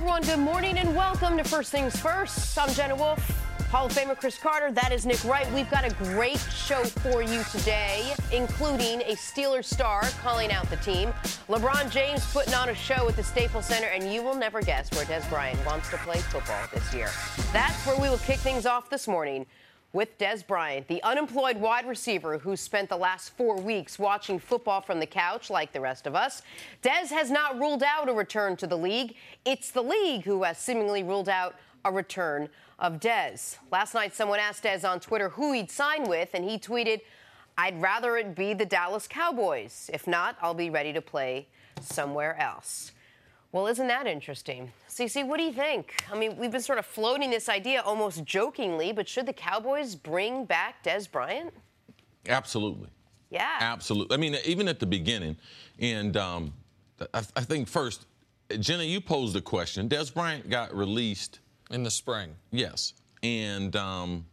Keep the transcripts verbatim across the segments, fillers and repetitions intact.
everyone, good morning and welcome to First Things First. I'm Jenna Wolf, Hall of Famer Chris Carter. That is Nick Wright. We've got a great show for you today, including a Steelers star calling out the team, LeBron James putting on a show at the Staples Center, and you will never guess where Dez Bryant wants to play football this year. That's where we will kick things off this morning with Dez Bryant, the unemployed wide receiver who spent the last four weeks watching football from the couch like the rest of us. Dez has not ruled out a return to the league. It's the league who has seemingly ruled out a return of Dez. Last night, someone asked Dez on Twitter who he'd sign with, and he tweeted, "I'd rather it be the Dallas Cowboys. If not, I'll be ready to play somewhere else." Well, isn't that interesting? Cece, what do you think? I mean, we've been sort of floating this idea almost jokingly, but should the Cowboys bring back Dez Bryant? Absolutely. Yeah. Absolutely. I mean, even at the beginning, and um, I, I think first, Jenna, you posed a question. Dez Bryant got released in the spring. Yes. And um,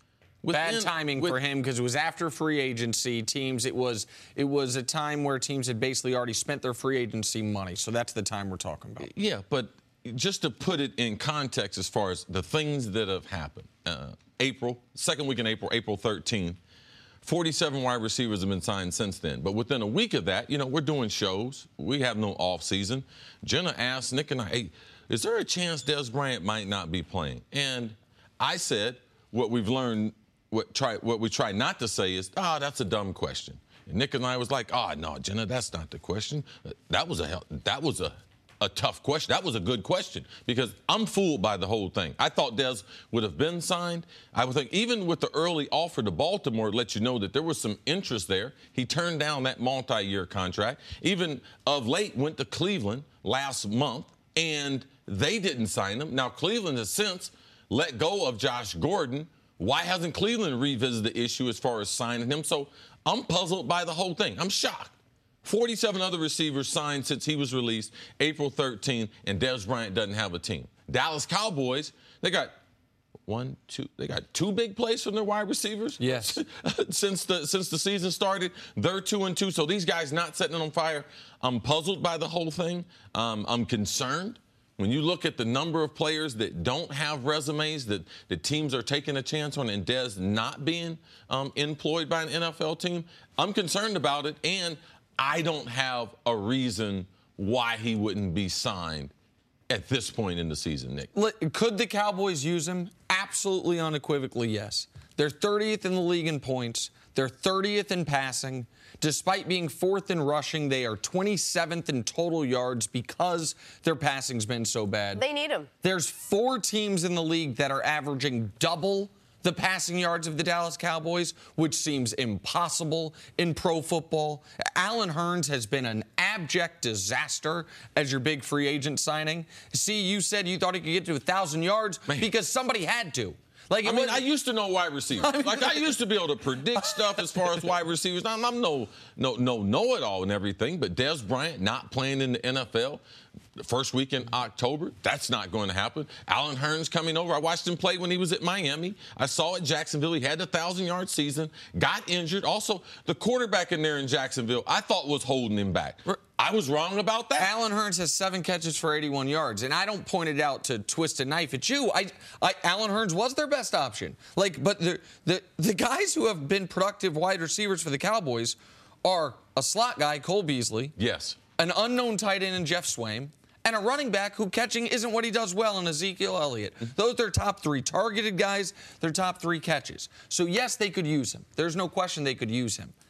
bad within, timing with, for him because it was after free agency. Teams, it was it was a time where teams had basically already spent their free agency money. So that's the time we're talking about. Yeah, but just to put it in context as far as the things that have happened. Uh, April, second week in April, April thirteenth, forty-seven wide receivers have been signed since then. But within a week of that, you know, we're doing shows. We have no off season. Jenna asked Nick and I, hey, is there a chance Dez Bryant might not be playing? And I said what we've learned, what try what we try not to say is, ah, oh, that's a dumb question. And Nick and I was like, oh, no, Jenna, that's not the question. That was a that was a a tough question. That was a good question because I'm fooled by the whole thing. I thought Dez would have been signed. I would think even with the early offer to Baltimore, it let you know that there was some interest there. He turned down that multi-year contract. Even of late went to Cleveland last month, and they didn't sign him. Now, Cleveland has since let go of Josh Gordon. Why hasn't Cleveland revisited the issue as far as signing him? So I'm puzzled by the whole thing. I'm shocked. forty-seven other receivers signed since he was released April thirteenth, and Dez Bryant doesn't have a team. Dallas Cowboys, they got one, two, they got two big plays from their wide receivers. Yes. since the since the season started, they're two and two. So these guys not setting it on fire. I'm puzzled by the whole thing. Um, I'm concerned. When you look at the number of players that don't have resumes, that the teams are taking a chance on, and Dez not being um, employed by an N F L team, I'm concerned about it. And I don't have a reason why he wouldn't be signed at this point in the season, Nick. Could the Cowboys use him? Absolutely, unequivocally, yes. They're thirtieth in the league in points. They're thirtieth in passing. Despite being fourth in rushing, they are twenty-seventh in total yards because their passing's been so bad. They need him. There's four teams in the league that are averaging double the passing yards of the Dallas Cowboys, which seems impossible in pro football. Allen Hurns has been an abject disaster as your big free agent signing. See, you said you thought he could get to one thousand yards Man. because somebody had to. Like I mean, I used to know wide receivers. I mean, like I used to be able to predict stuff as far as wide receivers. I'm, I'm no, no, no, know-it-all and everything. But Dez Bryant not playing in the N F L the first week in October, that's not going to happen. Allen Hurns coming over. I watched him play when he was at Miami. I saw at Jacksonville. He had a thousand-yard season. Got injured. Also, the quarterback in there in Jacksonville, I thought was holding him back. I was wrong about that. Allen Hurns has seven catches for eighty-one yards, and I don't point it out to twist a knife at you. I, I Allen Hurns was their best option. Like, but the, the the guys who have been productive wide receivers for the Cowboys are a slot guy, Cole Beasley. Yes. An unknown tight end in Jeff Swaim, and a running back who catching isn't what he does well in Ezekiel Elliott. Those are their top three targeted guys, their top three catches. So, yes, they could use him. There's no question they could use him.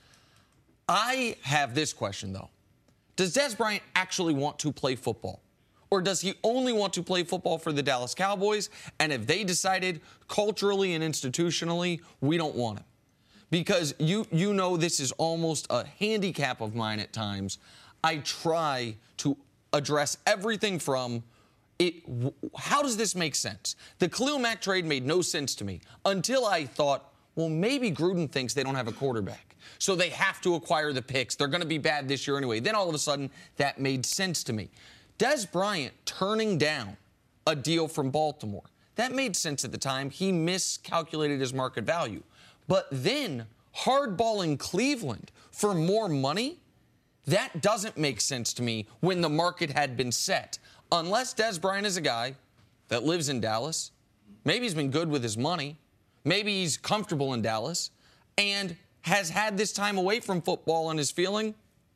I have this question, though. Does Dez Bryant actually want to play football? Or does he only want to play football for the Dallas Cowboys? And if they decided culturally and institutionally, we don't want him. Because you you know this is almost a handicap of mine at times. I try to address everything from it. How does this make sense? The Khalil Mack trade made no sense to me until I thought, well, maybe Gruden thinks they don't have a quarterback. So they have to acquire the picks. They're going to be bad this year anyway. Then all of a sudden, that made sense to me. Dez Bryant turning down a deal from Baltimore. That made sense at the time. He miscalculated his market value. But then hardballing Cleveland for more money, That doesn't make sense to me when the market had been set. Unless Dez Bryant is a guy that lives in Dallas, maybe he's been good with his money, maybe he's comfortable in Dallas, and has had this time away from football and is feeling,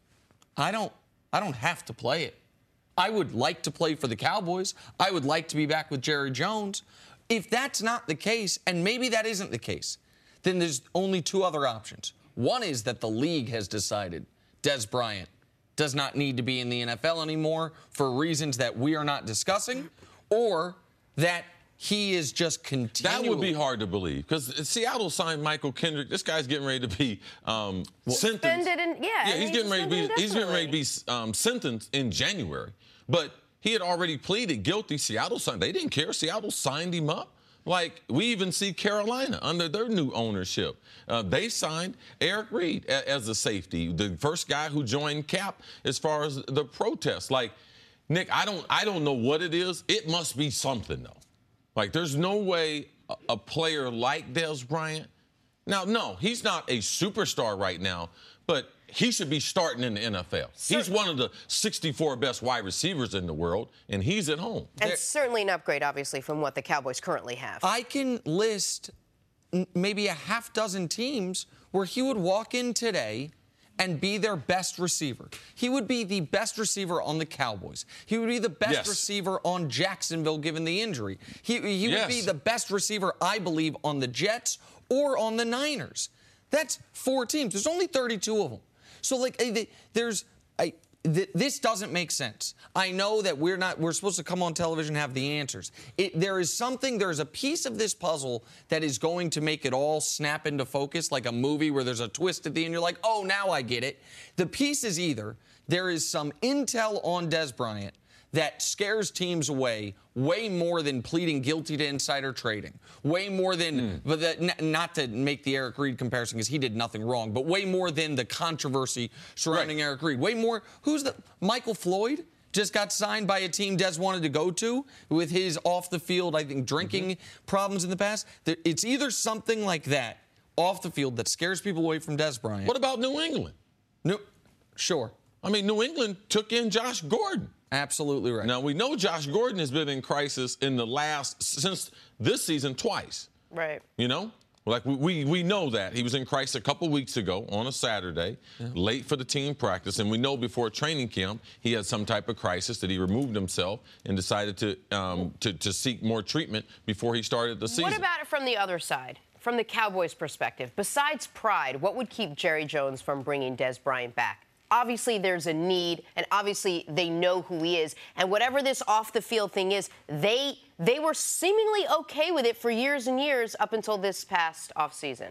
I don't, I don't have to play it. I would like to play for the Cowboys. I would like to be back with Jerry Jones. If that's not the case, and maybe that isn't the case, then there's only two other options. One is that the league has decided Dez Bryant does not need to be in the N F L anymore for reasons that we are not discussing, or that he is just continuing. That would be hard to believe, because Seattle signed Michael Kendrick. This guy's getting ready to be um, sentenced. In, yeah, yeah, he's getting ready to be. He's getting ready to be um, sentenced in January. But he had already pleaded guilty. Seattle signed. They didn't care. Seattle signed him up. Like, we even see Carolina under their new ownership. Uh, they signed Eric Reed a, as a safety, the first guy who joined Cap as far as the protests. Like, Nick, I don't, I don't know what it is. It must be something, though. Like, there's no way a, a player like Dez Bryant. Now, no, he's not a superstar right now, but he should be starting in the N F L. Cer- he's one of the sixty-four best wide receivers in the world, and he's at home. And They're- certainly an upgrade, obviously, from what the Cowboys currently have. I can list n- maybe a half dozen teams where he would walk in today and be their best receiver. He would be the best receiver on the Cowboys. He would be the best yes. receiver on Jacksonville, given the injury. He, he yes. would be the best receiver, I believe, on the Jets or on the Niners. That's four teams. There's only thirty-two of them. So, like, there's I, th- this doesn't make sense. I know that we're not. We're supposed to come on television and have the answers. It, there is something. There is a piece of this puzzle that is going to make it all snap into focus, like a movie where there's a twist at the end. You're like, oh, now I get it. The piece is either there is some intel on Dez Bryant that scares teams away way more than pleading guilty to insider trading, way more than, mm. but that, n- not to make the Eric Reed comparison because he did nothing wrong, but way more than the controversy surrounding right. Eric Reed. Way more, who's the, Michael Floyd just got signed by a team Dez wanted to go to with his off the field, I think, drinking mm-hmm. problems in the past. It's either something like that off the field that scares people away from Dez Bryant. What about New England? New, sure. I mean, New England took in Josh Gordon. Absolutely right. Now, we know Josh Gordon has been in crisis in the last, since this season, twice. Right. You know? Like, we, we, we know that. He was in crisis a couple weeks ago on a Saturday, yeah. late for the team practice. And we know before training camp, he had some type of crisis that he removed himself and decided to, um, to, to seek more treatment before he started the season. What about it from the other side? From the Cowboys' perspective, besides pride, what would keep Jerry Jones from bringing Dez Bryant back? Obviously, there's a need, and obviously they know who he is. And whatever this off-the-field thing is, they they were seemingly okay with it for years and years up until this past offseason.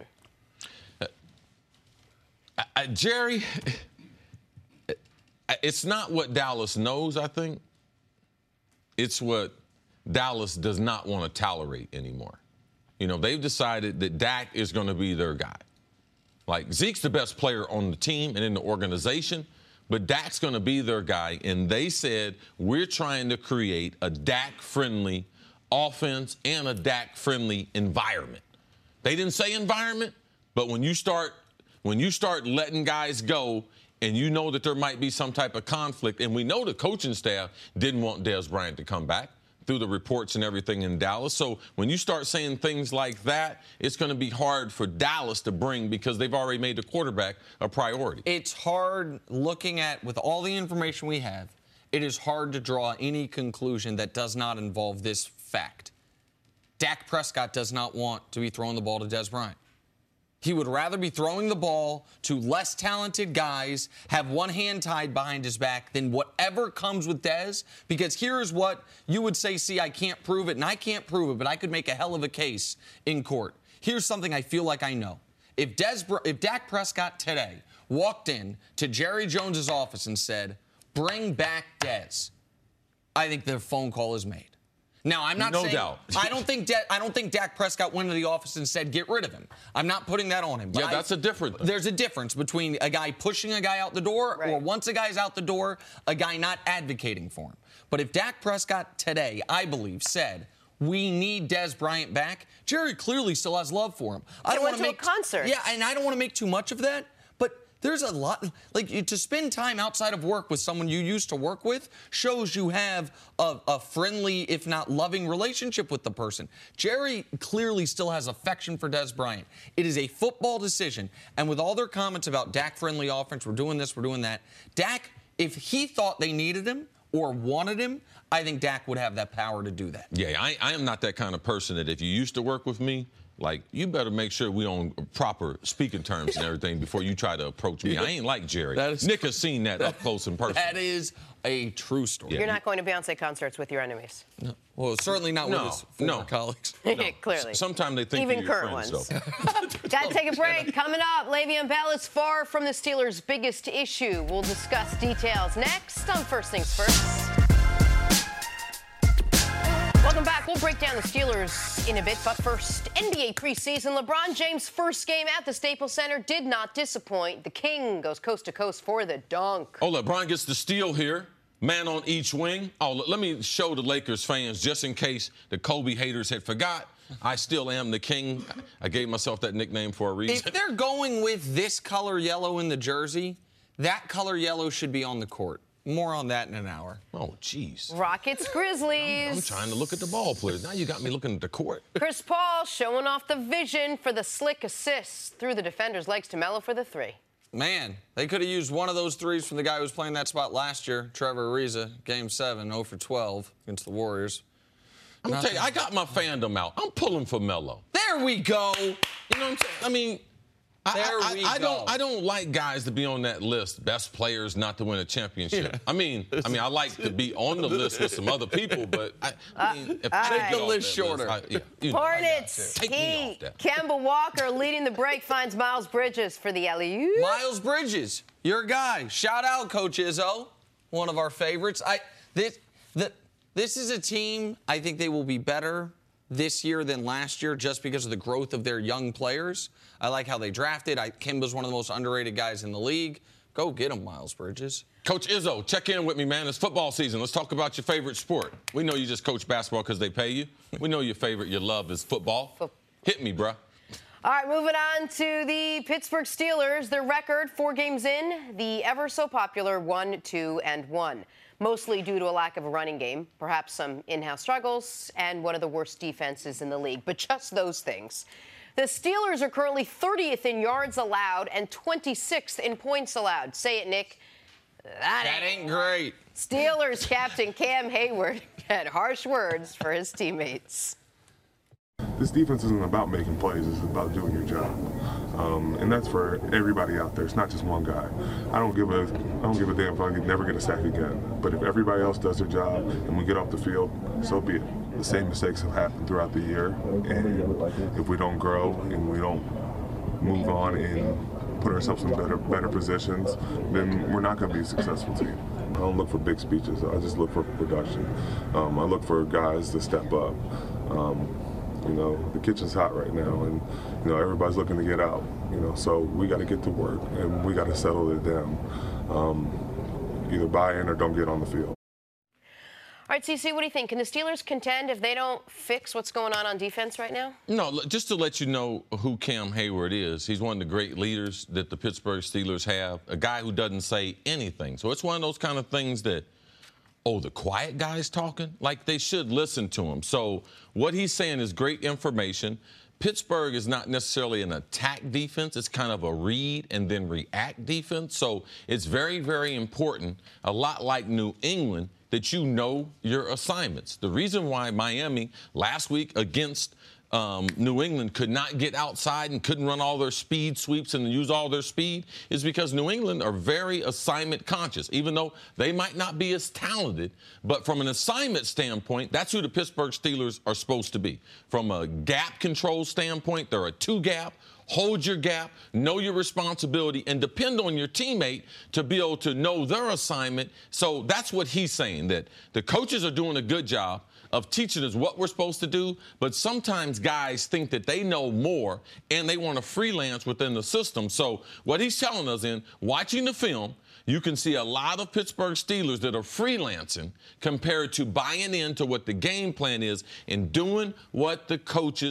Uh, uh, Jerry, it's not what Dallas knows, I think. It's what Dallas does not want to tolerate anymore. You know, they've decided that Dak is going to be their guy. Like, Zeke's the best player on the team and in the organization, but Dak's going to be their guy. And they said, we're trying to create a Dak-friendly offense and a Dak-friendly environment. They didn't say environment, but when you start when you start letting guys go and you know that there might be some type of conflict, and we know the coaching staff didn't want Dez Bryant to come back through the reports and everything in Dallas. So when you start saying things like that, it's going to be hard for Dallas to bring because they've already made the quarterback a priority. It's hard looking at, with all the information we have, it is hard to draw any conclusion that does not involve this fact. Dak Prescott does not want to be throwing the ball to Dez Bryant. He would rather be throwing the ball to less talented guys, have one hand tied behind his back, than whatever comes with Dez. Because here's what you would say, see, I can't prove it, and I can't prove it, but I could make a hell of a case in court. Here's something I feel like I know. If, Dez, if Dak Prescott today walked in to Jerry Jones's office and said, bring back Dez, I think the phone call is made. Now, I'm not no saying doubt. I don't think De- I don't think Dak Prescott went to the office and said get rid of him. I'm not putting that on him. Yeah, that's I, a difference. There's a difference between a guy pushing a guy out the door, right. or once a guy's out the door, a guy not advocating for him. But if Dak Prescott today, I believe, said we need Dez Bryant back, Jerry clearly still has love for him. I They don't went want to make a concert. Yeah, and I don't want to make too much of that. But There's a lot, like, to spend time outside of work with someone you used to work with shows you have a, a friendly, if not loving, relationship with the person. Jerry clearly still has affection for Dez Bryant. It is a football decision, and with all their comments about Dak-friendly offense, we're doing this, we're doing that, Dak, if he thought they needed him or wanted him, I think Dak would have that power to do that. Yeah, I, I am not that kind of person that if you used to work with me, like, you better make sure we on proper speaking terms and everything before you try to approach me. I ain't like Jerry. Is, Nick has seen that, that up close and personal. That is a true story. You're not going to Beyonce concerts with your enemies. No. Well, certainly not no, with his former no. colleagues. No. Clearly. Sometimes they think even you're current friends, ones. So. Got to take a break. Coming up, Le'Veon Bell is far from the Steelers' biggest issue. We'll discuss details next on First Things First. Welcome back. We'll break down the Steelers in a bit, but first, N B A preseason. LeBron James' first game at the Staples Center did not disappoint. The King goes coast to coast for the dunk. Oh, LeBron gets the steal here. Man on each wing. Oh, let me show the Lakers fans, just in case the Kobe haters had forgot, I still am the King. I gave myself that nickname for a reason. If they're going with this color yellow in the jersey, that color yellow should be on the court. More on that in an hour. Oh, jeez. Rockets, Grizzlies. I'm, I'm trying to look at the ball players. Now you got me looking at the court. Chris Paul showing off the vision for the slick assists through the defender's legs to Melo for the three. Man, they could have used one of those threes from the guy who was playing that spot last year, Trevor Ariza, game seven, oh for twelve against the Warriors. I'm going to tell you, I got my fandom out. I'm pulling for Melo. There we go. You know what I'm saying? I mean, I, there I, we I, I go. don't. I don't like guys to be on that list. Best players not to win a championship. Yeah. I mean, I mean, I like to be on the list with some other people, but I, I mean, if Uh, take right. me the off list that shorter. I, yeah, you know, Hornets, Take me Heat. off that. Kemba Walker leading the break finds Miles Bridges for the alley-oop. Miles Bridges, your guy. Shout out, Coach Izzo, one of our favorites. I this the this is a team. I think they will be better this year than last year just because of the growth of their young players. I like how they drafted. I, Kemba's one of the most underrated guys in the league. Go get him, Miles Bridges. Coach Izzo, check in with me, man. It's football season. Let's talk about your favorite sport. We know you just coach basketball because they pay you. We know your favorite, your love is football. Hit me, bruh. All right, moving on to the Pittsburgh Steelers. Their record, four games in, the ever so popular one, two, and one. Mostly due to a lack of a running game, perhaps some in-house struggles, and one of the worst defenses in the league. But just those things. The Steelers are currently thirtieth in yards allowed and twenty-sixth in points allowed. Say it, Nick. That, That ain't great. Steelers captain Cam Hayward had harsh words for his teammates. This defense isn't about making plays, it's about doing your job. Um, and that's for everybody out there. It's not just one guy. I don't give a I don't give a damn if I never get a sack again. But if everybody else does their job and we get off the field, so be it. The same mistakes have happened throughout the year, and if we don't grow and we don't move on and put ourselves in better better positions, then we're not going to be a successful team. I don't look for big speeches. I just look for production. Um, I look for guys to step up. Um, You know, the kitchen's hot right now, and, you know, everybody's looking to get out, you know, so we got to get to work, and we got to settle it down. Um, either buy in or don't get on the field. All right, C C, what do you think? Can the Steelers contend if they don't fix what's going on on defense right now? No, just to let you know who Cam Hayward is. He's one of the great leaders that the Pittsburgh Steelers have, a guy who doesn't say anything. So it's one of those kind of things that, oh, the quiet guy's talking? Like, they should listen to him. So what he's saying is great information. Pittsburgh is not necessarily an attack defense. It's kind of a read and then react defense. So it's very, very important, a lot like New England, that you know your assignments. The reason why Miami last week against Um, New England could not get outside and couldn't run all their speed sweeps and use all their speed is because New England are very assignment conscious, even though they might not be as talented. But from an assignment standpoint, that's who the Pittsburgh Steelers are supposed to be. From a gap control standpoint, they're a two gap. Hold your gap, know your responsibility, and depend on your teammate to be able to know their assignment. So that's what he's saying, that the coaches are doing a good job of teaching us what we're supposed to do, but sometimes guys think that they know more and they want to freelance within the system. So what he's telling us in watching the film, you can see a lot of Pittsburgh Steelers that are freelancing compared to buying into what the game plan is and doing what the coaches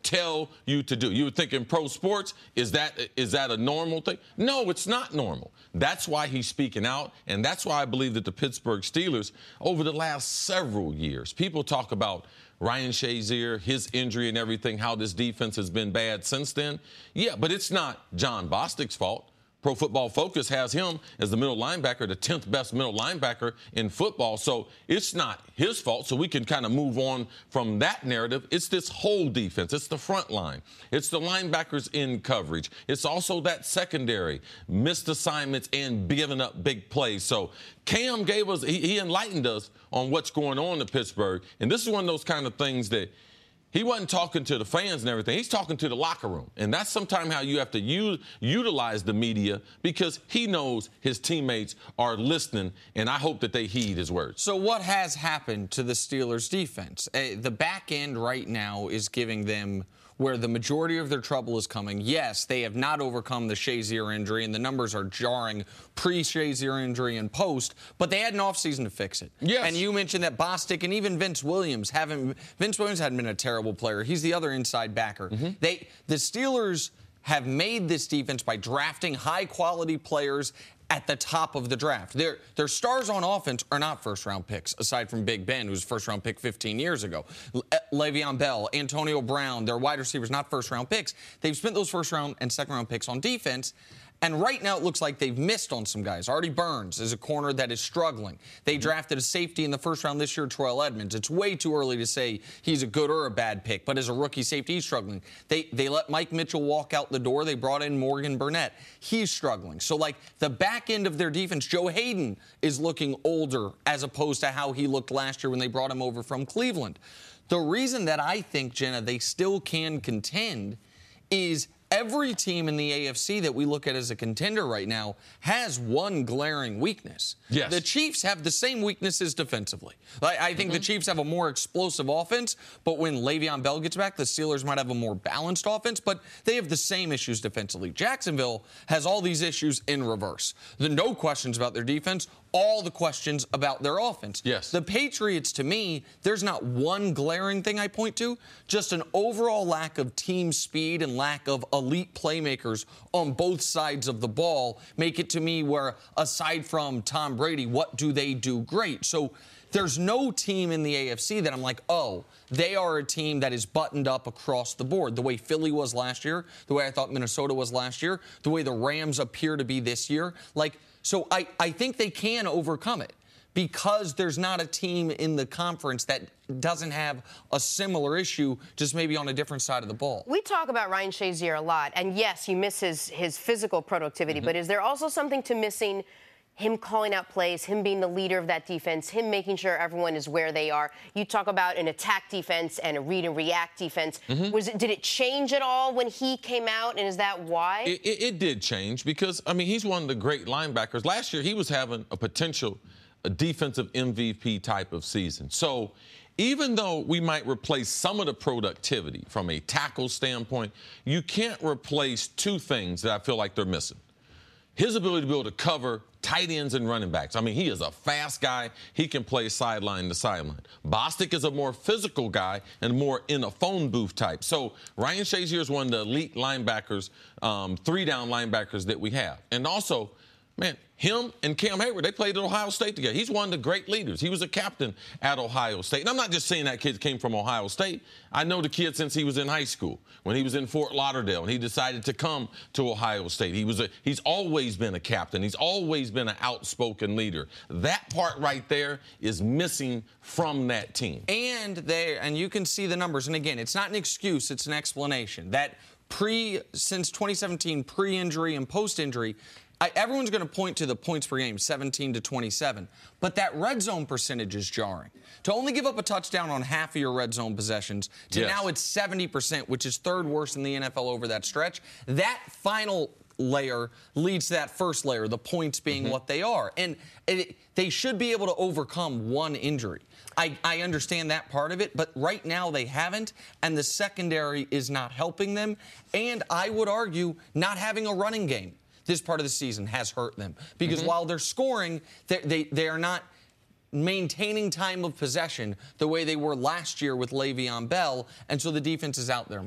tell you to do. You would think in pro sports, is that is that a normal thing? No, it's not normal. That's why he's speaking out, and that's why I believe that the Pittsburgh Steelers, over the last several years, people talk about Ryan Shazier, his injury and everything, how this defense has been bad since then. Yeah, but it's not John Bostic's fault. Pro Football Focus has him as the middle linebacker, the tenth best middle linebacker in football. So it's not his fault. So we can kind of move on from that narrative. It's this whole defense. It's the front line. It's the linebackers in coverage. It's also that secondary, missed assignments and giving up big plays. So Cam gave us, he, he enlightened us on what's going on in Pittsburgh. And this is one of those kind of things that he wasn't talking to the fans and everything. He's talking to the locker room. And that's sometimes how you have to use, utilize the media, because he knows his teammates are listening, and I hope that they heed his words. So what has happened to the Steelers' defense? Uh, the back end right now is giving them where the majority of their trouble is coming. Yes, they have not overcome the Shazier injury, and the numbers are jarring pre-Shazier injury and post, but they had an offseason to fix it. Yes. And you mentioned that Bostic and even Vince Williams haven't – Vince Williams hadn't been a terrible player. He's the other inside backer. Mm-hmm. They The Steelers have made this defense by drafting high-quality players at the top of the draft. Their, their stars on offense are not first-round picks, aside from Big Ben, who's a first-round pick fifteen years ago. Le- Le'Veon Bell, Antonio Brown, their wide receivers, not first-round picks. They've spent those first-round and second-round picks on defense. And right now it looks like they've missed on some guys. Artie Burns is a corner that is struggling. They drafted a safety in the first round this year, Troy Edmonds. It's way too early to say he's a good or a bad pick, but as a rookie safety, he's struggling. They they let Mike Mitchell walk out the door. They brought in Morgan Burnett. He's struggling. So, like, the back end of their defense, Joe Hayden is looking older as opposed to how he looked last year when they brought him over from Cleveland. The reason that I think, Jenna, they still can contend is every team in the A F C that we look at as a contender right now has one glaring weakness. Yes. The Chiefs have the same weaknesses defensively. I, I think mm-hmm. the Chiefs have a more explosive offense, but when Le'Veon Bell gets back, the Steelers might have a more balanced offense, but they have the same issues defensively. Jacksonville has all these issues in reverse. The no questions about their defense, all the questions about their offense. Yes. The Patriots, to me, there's not one glaring thing I point to, just an overall lack of team speed and lack of elite playmakers on both sides of the ball make it to me where, aside from Tom Brady, what do they do great? So there's no team in the A F C that I'm like, oh, they are a team that is buttoned up across the board, the way Philly was last year, the way I thought Minnesota was last year, the way the Rams appear to be this year. Like, so I, I think they can overcome it because there's not a team in the conference that doesn't have a similar issue, just maybe on a different side of the ball. We talk about Ryan Shazier a lot, and yes, he misses his physical productivity, mm-hmm. but is there also something to missing him calling out plays, him being the leader of that defense, him making sure everyone is where they are? You talk about an attack defense and a read and react defense. Mm-hmm. Was it, did it change at all when he came out, and is that why? It, it, it did change because, I mean, he's one of the great linebackers. Last year, he was having a potential a defensive M V P type of season. So even though we might replace some of the productivity from a tackle standpoint, you can't replace two things that I feel like they're missing. His ability to be able to cover tight ends and running backs. I mean, he is a fast guy. He can play sideline to sideline. Bostic is a more physical guy and more in a phone booth type. So Ryan Shazier is one of the elite linebackers, um, three-down linebackers that we have. And also, man, him and Cam Hayward, they played at Ohio State together. He's one of the great leaders. He was a captain at Ohio State. And I'm not just saying that kid came from Ohio State. I know the kid since he was in high school, when he was in Fort Lauderdale, and he decided to come to Ohio State. He was a, he's always been a captain. He's always been an outspoken leader. That part right there is missing from that team. And they, and you can see the numbers. And again, it's not an excuse, it's an explanation. That pre, since twenty seventeen, pre-injury and post-injury, I, everyone's going to point to the points per game, seventeen to twenty-seven. But that red zone percentage is jarring. To only give up a touchdown on half of your red zone possessions, to yes. now it's seventy percent, which is third worst in the N F L over that stretch. That final layer leads to that first layer, the points being mm-hmm. what they are. And it, they should be able to overcome one injury. I, I understand that part of it, but right now they haven't, and the secondary is not helping them. And I would argue not having a running game this part of the season has hurt them. Because mm-hmm. while they're scoring, they, they, they are not maintaining time of possession the way they were last year with Le'Veon Bell, and so the defense is out there more.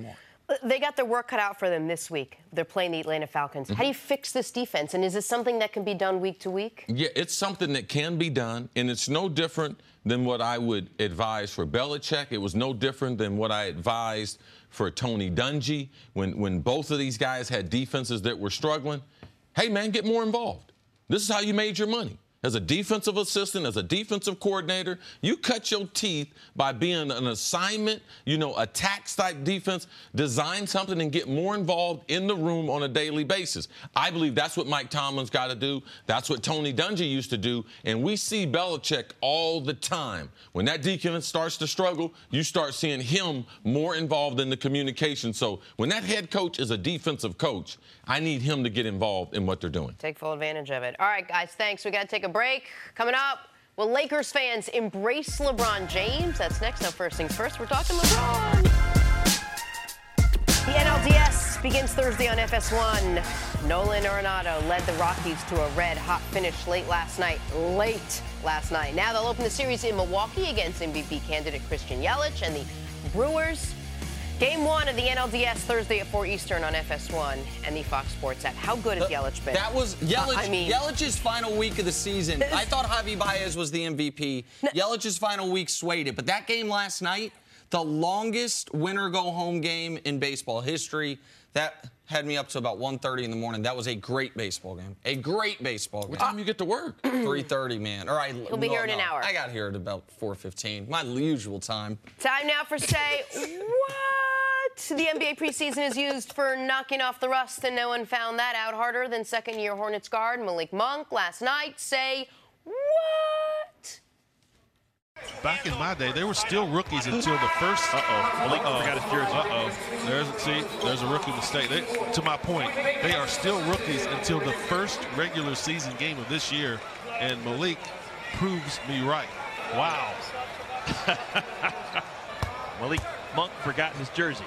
They got their work cut out for them this week. They're playing the Atlanta Falcons. Mm-hmm. How do you fix this defense? And is this something that can be done week to week? Yeah, it's something that can be done, and it's no different than what I would advise for Belichick. It was no different than what I advised for Tony Dungy when, when both of these guys had defenses that were struggling. Hey, man, get more involved. This is how you made your money. As a defensive assistant, as a defensive coordinator, you cut your teeth by being an assignment, you know, attack-type defense, design something and get more involved in the room on a daily basis. I believe that's what Mike Tomlin's got to do. That's what Tony Dungy used to do. And we see Belichick all the time. When that defense starts to struggle, you start seeing him more involved in the communication. So when that head coach is a defensive coach, I need him to get involved in what they're doing. Take full advantage of it. All right, guys, thanks. We got to take a break. Coming up, will Lakers fans embrace LeBron James? That's next. Now, first things first, we're talking LeBron. The N L D S begins Thursday on F S one. Nolan Arenado led the Rockies to a red-hot finish late last night. Late last night. Now they'll open the series in Milwaukee against M V P candidate Christian Yelich and the Brewers. Game one of the N L D S Thursday at four Eastern on F S one and the Fox Sports app. How good has Yelich been? That was Yelich, uh, I mean, Yelich's final week of the season. I thought Javi Baez was the M V P. No. Yelich's final week swayed it. But that game last night, the longest winner-go-home game in baseball history, that had me up to about one thirty in the morning. That was a great baseball game. A great baseball game. What time you get to work? three thirty, man. All right. He'll be no, here in no. an hour. I got here at about four fifteen. My usual time. Time now for Say What? The N B A preseason is used for knocking off the rust, and no one found that out harder than second-year Hornets guard Malik Monk last night. Say what? Back in my day, they were still rookies until the first. Uh-oh. Malik uh-oh. forgot his jersey. Uh-oh. There's, see, there's a rookie mistake. They, to my point, they are still rookies until the first regular season game of this year, and Malik proves me right. Wow. Malik Monk forgot his jersey.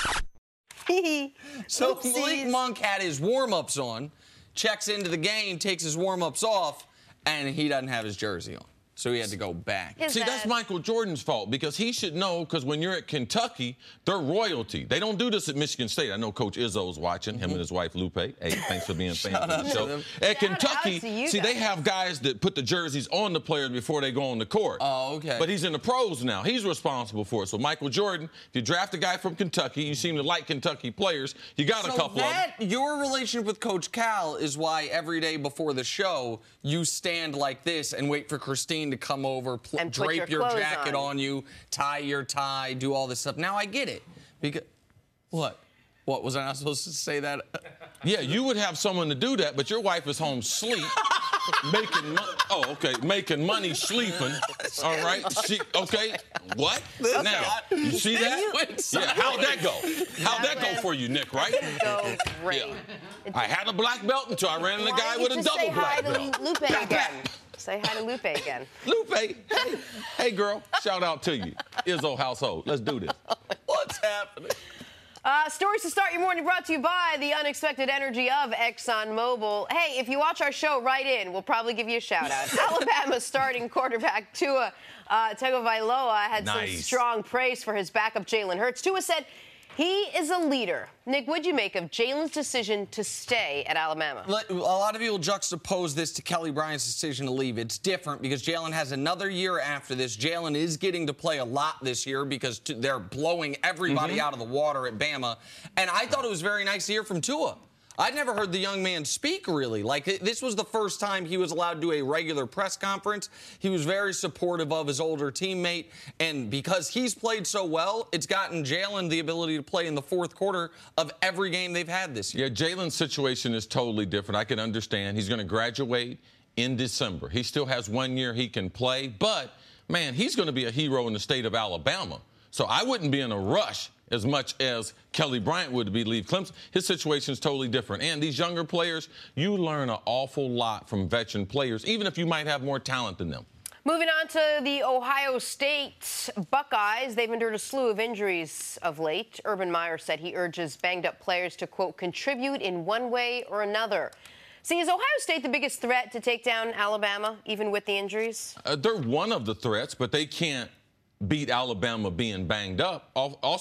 So Malik Monk had his warm-ups on, checks into the game, takes his warm-ups off, and he doesn't have his jersey on. So he had to go back. His See, bad. that's Michael Jordan's fault because he should know because when you're at Kentucky, they're royalty. They don't do this at Michigan State. I know Coach Izzo's watching, him and his wife Lupe. Hey, thanks for being fans of the show. At Shout Kentucky, out to you see, guys. they have guys that put the jerseys on the players before they go on the court. Oh, okay. But he's in the pros now. He's responsible for it. So Michael Jordan, if you draft a guy from Kentucky, you seem to like Kentucky players, you got so a couple that, of them. Your relationship with Coach Cal is why every day before the show, you stand like this and wait for Christine to come over, pl- And put drape your your, clothes jacket on. on you, tie your tie, do all this stuff. Now I get it. Because what? What, was I not supposed to say that? Yeah, you would have someone to do that, but your wife is home sleep, making money. Oh, okay, making money sleeping. All right, she, okay. What? This now, guy- you see that? You went Yeah, how'd that go? How'd that go for you, Nick? Right? Go great. Yeah. I had a black belt until I ran into a Why guy don't you with a just say double hi black to belt. Lupe Back, again. back. Say hi to Lupe again. Lupe, hey, hey, girl, shout out to you. Izzo household. Let's do this. What's happening? Uh, stories to start your morning brought to you by the unexpected energy of ExxonMobil. Hey, if you watch our show, write in. We'll probably give you a shout-out. Alabama starting quarterback Tua uh, Tagovailoa had some Nice. strong praise for his backup Jalen Hurts. Tua said he is a leader. Nick, what'd you make of Jalen's decision to stay at Alabama? A lot of people juxtapose this to Kelly Bryant's decision to leave. It's different because Jalen has another year after this. Jalen is getting to play a lot this year because t- they're blowing everybody Mm-hmm. out of the water at Bama. And I thought it was very nice to hear from Tua. I'd never heard the young man speak, really. Like, this was the first time he was allowed to do a regular press conference. He was very supportive of his older teammate. And because he's played so well, it's gotten Jalen the ability to play in the fourth quarter of every game they've had this year. Yeah, Jalen's situation is totally different. I can understand. He's going to graduate in December. He still has one year he can play. But, man, he's going to be a hero in the state of Alabama. So I wouldn't be in a rush as much as Kelly Bryant would be leave Clemson. His situation is totally different. And these younger players, you learn an awful lot from veteran players, even if you might have more talent than them. Moving on to the Ohio State Buckeyes. They've endured a slew of injuries of late. Urban Meyer said he urges banged-up players to, quote, contribute in one way or another. See, is Ohio State the biggest threat to take down Alabama, even with the injuries? Uh, they're one of the threats, but they can't beat Alabama being banged up. Also,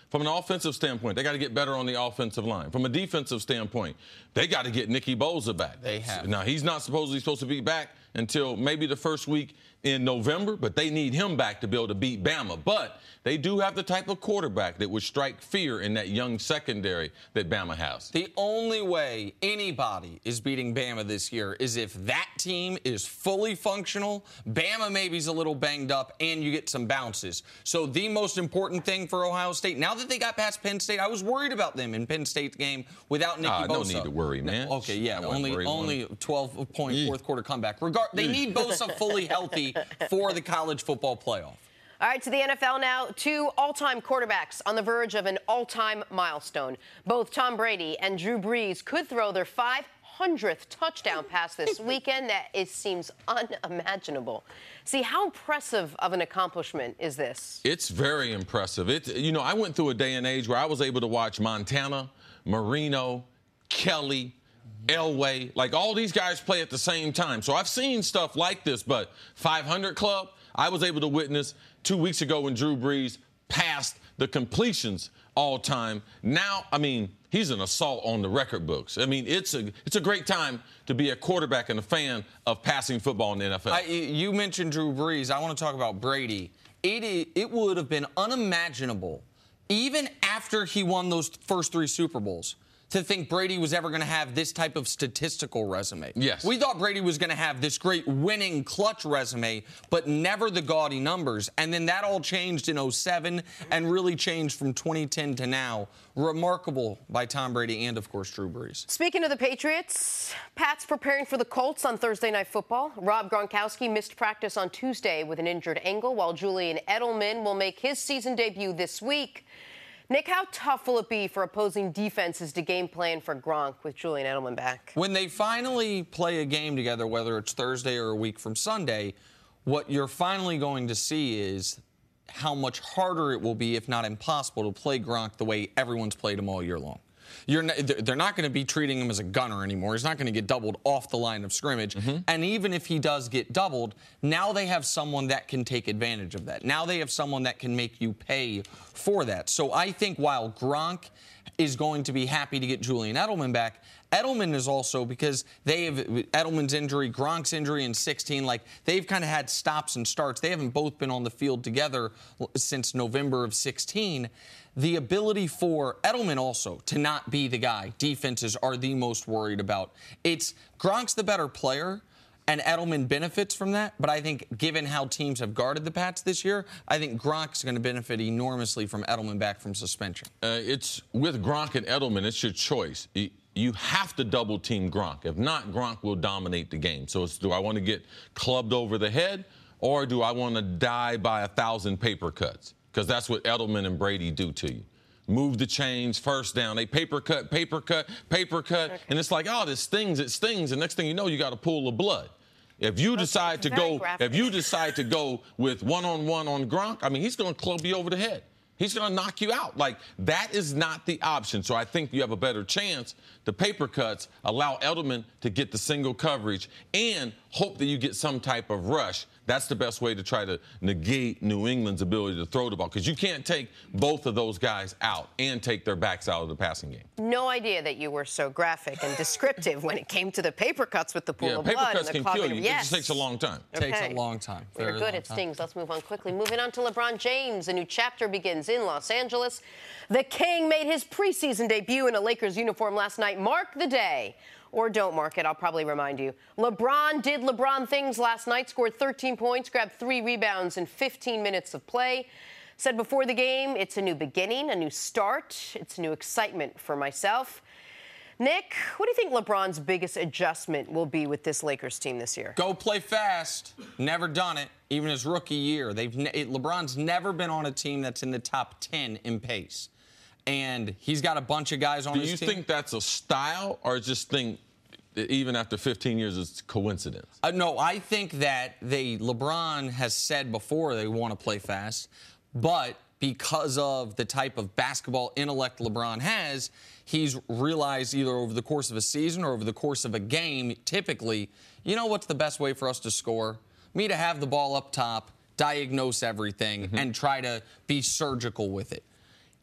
From an offensive standpoint, they got to get better on the offensive line. From a defensive standpoint, they got to get Nicky Bosa back. They have. Now, he's not supposedly supposed to be back until maybe the first week in November, but they need him back to be able to beat Bama. But they do have the type of quarterback that would strike fear in that young secondary that Bama has. The only way anybody is beating Bama this year is if that team is fully functional, Bama maybe's a little banged up, and you get some bounces. So the most important thing for Ohio State, now that they got past Penn State, I was worried about them in Penn State's game without Nicky uh, Bosa. No need to worry, man. Okay, yeah, no only only twelve-point yeah. fourth-quarter comeback. Regard, they need Bosa fully healthy for the college football playoff. All right, to the N F L now. Two all-time quarterbacks on the verge of an all-time milestone. Both Tom Brady and Drew Brees could throw their five hundredth touchdown pass this weekend. That it seems unimaginable. See, how impressive of an accomplishment is this? It's very impressive. It, you know, I went through a day and age where I was able to watch Montana, Marino, Kelly, Elway, like all these guys play at the same time. So I've seen stuff like this, but five hundred club, I was able to witness two weeks ago when Drew Brees passed the completions all time. Now, I mean, he's an assault on the record books. I mean, it's a it's a great time to be a quarterback and a fan of passing football in the N F L. I, you mentioned Drew Brees. I want to talk about Brady. It, it would have been unimaginable, even after he won those first three Super Bowls, to think Brady was ever going to have this type of statistical resume. Yes. We thought Brady was going to have this great winning clutch resume, but never the gaudy numbers. And then that all changed in oh seven and really changed from twenty ten to now. Remarkable by Tom Brady and, of course, Drew Brees. Speaking of the Patriots, Pat's preparing for the Colts on Thursday Night Football. Rob Gronkowski missed practice on Tuesday with an injured ankle, while Julian Edelman will make his season debut this week. Nick, how tough will it be for opposing defenses to game plan for Gronk with Julian Edelman back? When they finally play a game together, whether it's Thursday or a week from Sunday, what you're finally going to see is how much harder it will be, if not impossible, to play Gronk the way everyone's played him all year long. You're not, they're not going to be treating him as a gunner anymore. He's not going to get doubled off the line of scrimmage. Mm-hmm. And even if he does get doubled, now they have someone that can take advantage of that. Now they have someone that can make you pay for that. So I think while Gronk is going to be happy to get Julian Edelman back, Edelman is also, because they have Edelman's injury, Gronk's injury in sixteen, like they've kind of had stops and starts. They haven't both been on the field together since November of sixteen. The ability for Edelman also to not be the guy defenses are the most worried about. It's Gronk's the better player, and Edelman benefits from that. But I think given how teams have guarded the Pats this year, I think Gronk's going to benefit enormously from Edelman back from suspension. Uh, it's with Gronk and Edelman, it's your choice. You have to double team Gronk. If not, Gronk will dominate the game. So it's, do I want to get clubbed over the head, or do I want to die by a thousand paper cuts? Because that's what Edelman and Brady do to you. Move the chains, first down. They paper cut, paper cut, paper cut. Okay. And it's like, oh, this stings, it stings. And next thing you know, you got a pool of blood. If you decide to go, graphic. if you decide to go with one-on-one on Gronk, I mean, he's going to club you over the head. He's going to knock you out. Like, that is not the option. So I think you have a better chance. The paper cuts allow Edelman to get the single coverage and hope that you get some type of rush. That's the best way to try to negate New England's ability to throw the ball, because you can't take both of those guys out and take their backs out of the passing game. No idea that you were so graphic and descriptive when it came to the paper cuts with the pool yeah, of paper blood. cuts and the can kill you. Yes. It just takes a long time. It okay. takes a long time. Very You're good. It stings. Let's move on quickly. Moving on to LeBron James. A new chapter begins in Los Angeles. The King made his preseason debut in a Lakers uniform last night. Mark the day. Or don't mark it, I'll probably remind you. LeBron did LeBron things last night, scored thirteen points, grabbed three rebounds in fifteen minutes of play. Said before the game, it's a new beginning, a new start. It's new excitement for myself. Nick, what do you think LeBron's biggest adjustment will be with this Lakers team this year? Go play fast. Never done it, even his rookie year. They've ne- it, LeBron's never been on a team that's in the top ten in pace. And he's got a bunch of guys on do his team. Do you think that's a style, or just think that even after fifteen years it's coincidence? Uh, no, I think that they LeBron has said before they want to play fast, but because of the type of basketball intellect LeBron has, he's realized either over the course of a season or over the course of a game, typically, you know what's the best way for us to score? Me to have the ball up top, diagnose everything, mm-hmm. and try to be surgical with it.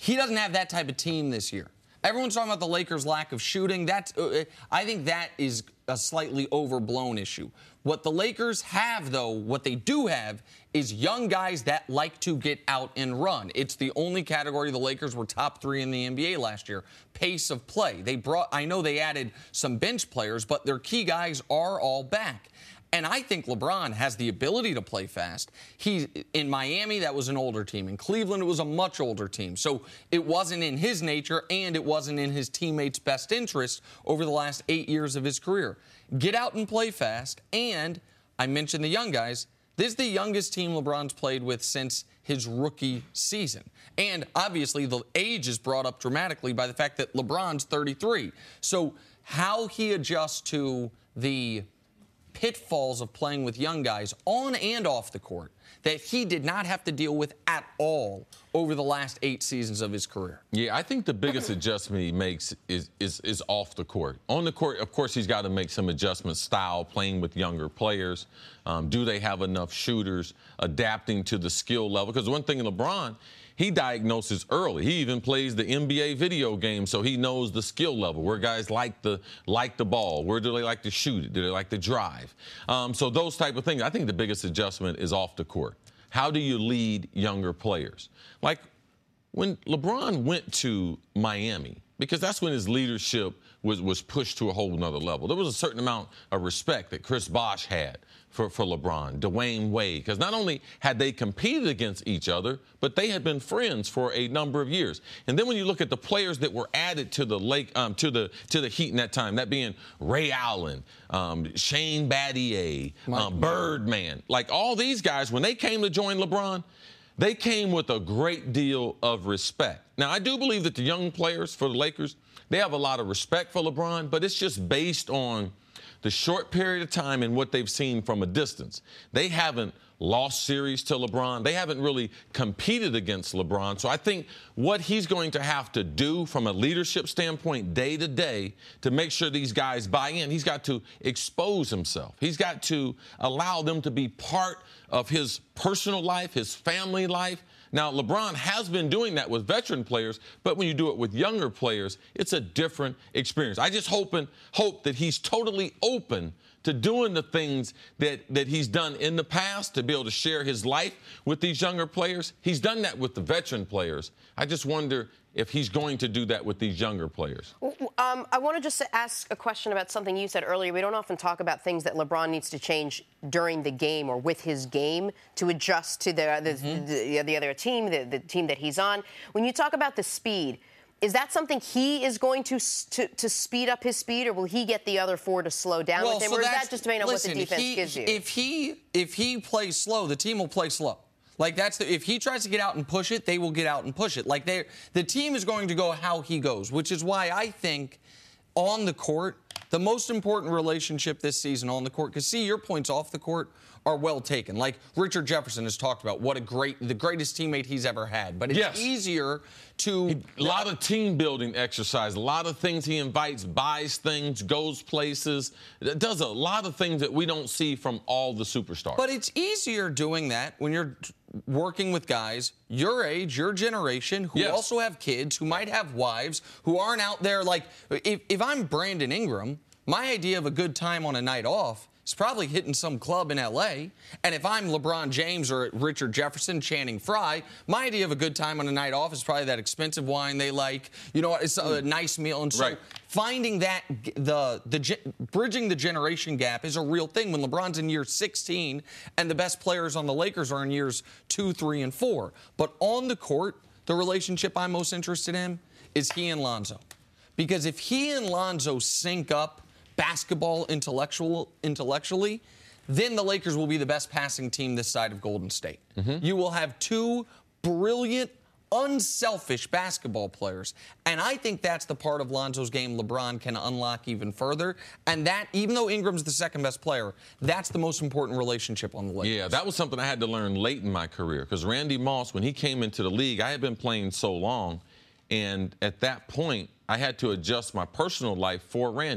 he doesn't have that type of team this year. Everyone's talking about the Lakers' lack of shooting. That's, uh, I think that is a slightly overblown issue. What the Lakers have, though, what they do have, is young guys that like to get out and run. It's the only category the Lakers were top three in the N B A last year. Pace of play. They brought, I know they added some bench players, but their key guys are all back. And I think LeBron has the ability to play fast. He, in Miami, that was an older team. In Cleveland, it was a much older team. So it wasn't in his nature, and it wasn't in his teammates' best interest over the last eight years of his career. Get out and play fast. And I mentioned the young guys. This is the youngest team LeBron's played with since his rookie season. And obviously, the age is brought up dramatically by the fact that LeBron's thirty-three. So how he adjusts to the pitfalls of playing with young guys on and off the court that he did not have to deal with at all over the last eight seasons of his career. Yeah, I think the biggest adjustment he makes is, is, is off the court. On the court, of course, he's got to make some adjustments, style, playing with younger players. Um, do they have enough shooters, adapting to the skill level? Because one thing in LeBron, he diagnoses early. He even plays the N B A video game, so he knows the skill level, where guys like the like the ball, where do they like to shoot it, do they like to drive. Um, so those type of things. I think the biggest adjustment is off the court. How do you lead younger players? Like when LeBron went to Miami, because that's when his leadership was, was pushed to a whole nother level. There was a certain amount of respect that Chris Bosh had for, for LeBron, Dwayne Wade, because not only had they competed against each other, but they had been friends for a number of years. And then when you look at the players that were added to the Lake, um, to the to the Heat in that time, that being Ray Allen, um, Shane Battier, um, Birdman, like all these guys, when they came to join LeBron, they came with a great deal of respect. Now, I do believe that the young players for the Lakers, they have a lot of respect for LeBron, but it's just based on the short period of time and what they've seen from a distance. They haven't lost series to LeBron. They haven't really competed against LeBron. So I think what he's going to have to do from a leadership standpoint day to day to make sure these guys buy in, he's got to expose himself. He's got to allow them to be part of his personal life, his family life. Now, LeBron has been doing that with veteran players, but when you do it with younger players, it's a different experience. I just hope and hope that he's totally open to doing the things that, that he's done in the past, to be able to share his life with these younger players. He's done that with the veteran players. I just wonder if he's going to do that with these younger players. Um, I want to just ask a question about something you said earlier. We don't often talk about things that LeBron needs to change during the game or with his game to adjust to the the, mm-hmm. the, the other team, the, the team that he's on. When you talk about the speed, is that something he is going to, to to speed up his speed, or will he get the other four to slow down well, with him, so or is that just depending on listen, what the defense he, gives you? If he if he plays slow, the team will play slow. Like that's the, if he tries to get out and push it, they will get out and push it. Like they, the team is going to go how he goes, which is why I think on the court, the most important relationship this season on the court, because see, your points off the court are well taken. Like Richard Jefferson has talked about what a great, the greatest teammate he's ever had. But it's yes. easier to... A lot of team building exercise, a lot of things he invites, buys things, goes places, does a lot of things that we don't see from all the superstars. But it's easier doing that when you're working with guys your age, your generation, who yes. also have kids, who might have wives, who aren't out there like... If, if I'm Brandon Ingram, my idea of a good time on a night off is probably hitting some club in L A. And if I'm LeBron James or Richard Jefferson, Channing Frye, my idea of a good time on a night off is probably that expensive wine they like. You know, it's a nice meal. And so right. finding that, the the bridging the generation gap is a real thing when LeBron's in year sixteen and the best players on the Lakers are in years two, three, and four. But on the court, the relationship I'm most interested in is he and Lonzo. Because if he and Lonzo sync up basketball intellectual intellectually, then the Lakers will be the best passing team this side of Golden State. Mm-hmm. You will have two brilliant, unselfish basketball players. And I think that's the part of Lonzo's game LeBron can unlock even further. And that, even though Ingram's the second best player, that's the most important relationship on the Lakers. Yeah, that was something I had to learn late in my career. Because Randy Moss, when he came into the league, I had been playing so long. And at that point, I had to adjust my personal life for Randy.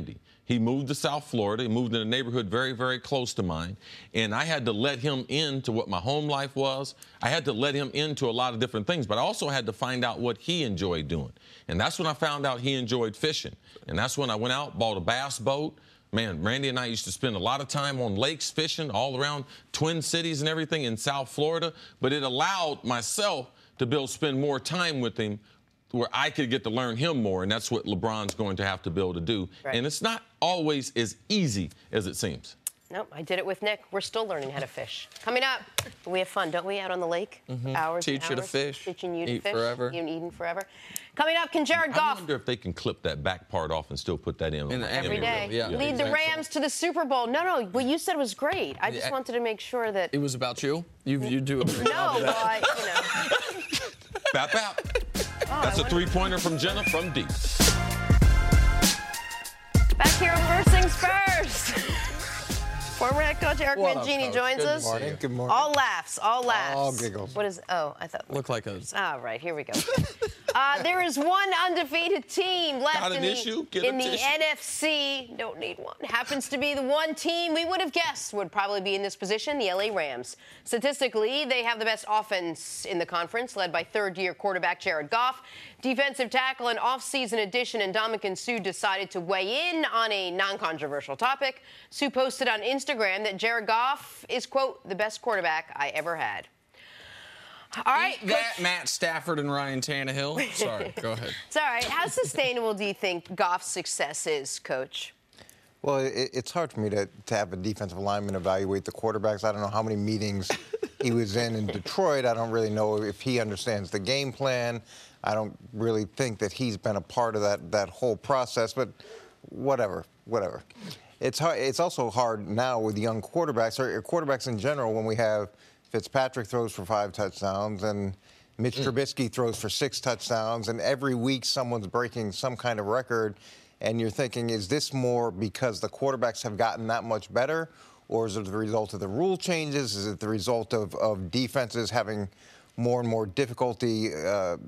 He moved to South Florida. He moved in a neighborhood very, very close to mine. And I had to let him into what my home life was. I had to let him into a lot of different things, but I also had to find out what he enjoyed doing. And that's when I found out he enjoyed fishing. And that's when I went out, bought a bass boat. Man, Randy and I used to spend a lot of time on lakes fishing all around Twin Cities and everything in South Florida. But it allowed myself to be able to spend more time with him where I could get to learn him more, and that's what LeBron's going to have to be able to do. Right. And it's not always as easy as it seems. Nope, I did it with Nick. We're still learning how to fish. Coming up, we have fun, don't we, out on the lake? Mm-hmm. Hours Teach and you hours, to fish. Teaching you to Eat fish. forever. You and Eden forever. Coming up, can Jared I Goff... wonder if they can clip that back part off and still put that in. in the Every day. Yeah. Lead exactly. the Rams to the Super Bowl. No, no, what you said was great. I just Yeah. wanted to make sure that... It was about you? You, you do a great No, job of well, that. I, you know... Bap, bap. Oh, That's I a wonder- three-pointer from Jenna from deep. Back here on First Things First. Former head coach Eric What up, Mangini Coach? joins Good us. morning. Good morning. All laughs, all laughs. All giggles. What is... Oh, I thought... Look like a... All right, here we go. Uh, there is one undefeated team left Got an in the, issue? Get a in the tissue. N F C. Don't need one. Happens to be the one team we would have guessed would probably be in this position, the L A Rams. Statistically, they have the best offense in the conference, led by third-year quarterback Jared Goff. Defensive tackle and off-season addition Ndamukong Suh decided to weigh in on a non-controversial topic. Suh posted on Instagram that Jared Goff is, quote, the best quarterback I ever had. All right, Eat that, Coach- Matt Stafford and Ryan Tannehill. Sorry, go ahead. It's all right. How sustainable do you think Goff's success is, Coach? Well, it, it's hard for me to, to have a defensive lineman evaluate the quarterbacks. I don't know how many meetings he was in in Detroit. I don't really know if he understands the game plan. I don't really think that he's been a part of that, that whole process, but whatever, whatever. It's hard, it's also hard now with young quarterbacks, or quarterbacks in general, when we have Fitzpatrick throws for five touchdowns and Mitch Trubisky throws for six touchdowns, and every week someone's breaking some kind of record, and you're thinking, is this more because the quarterbacks have gotten that much better, or is it the result of the rule changes? Is it the result of, of defenses having more and more difficulty uh,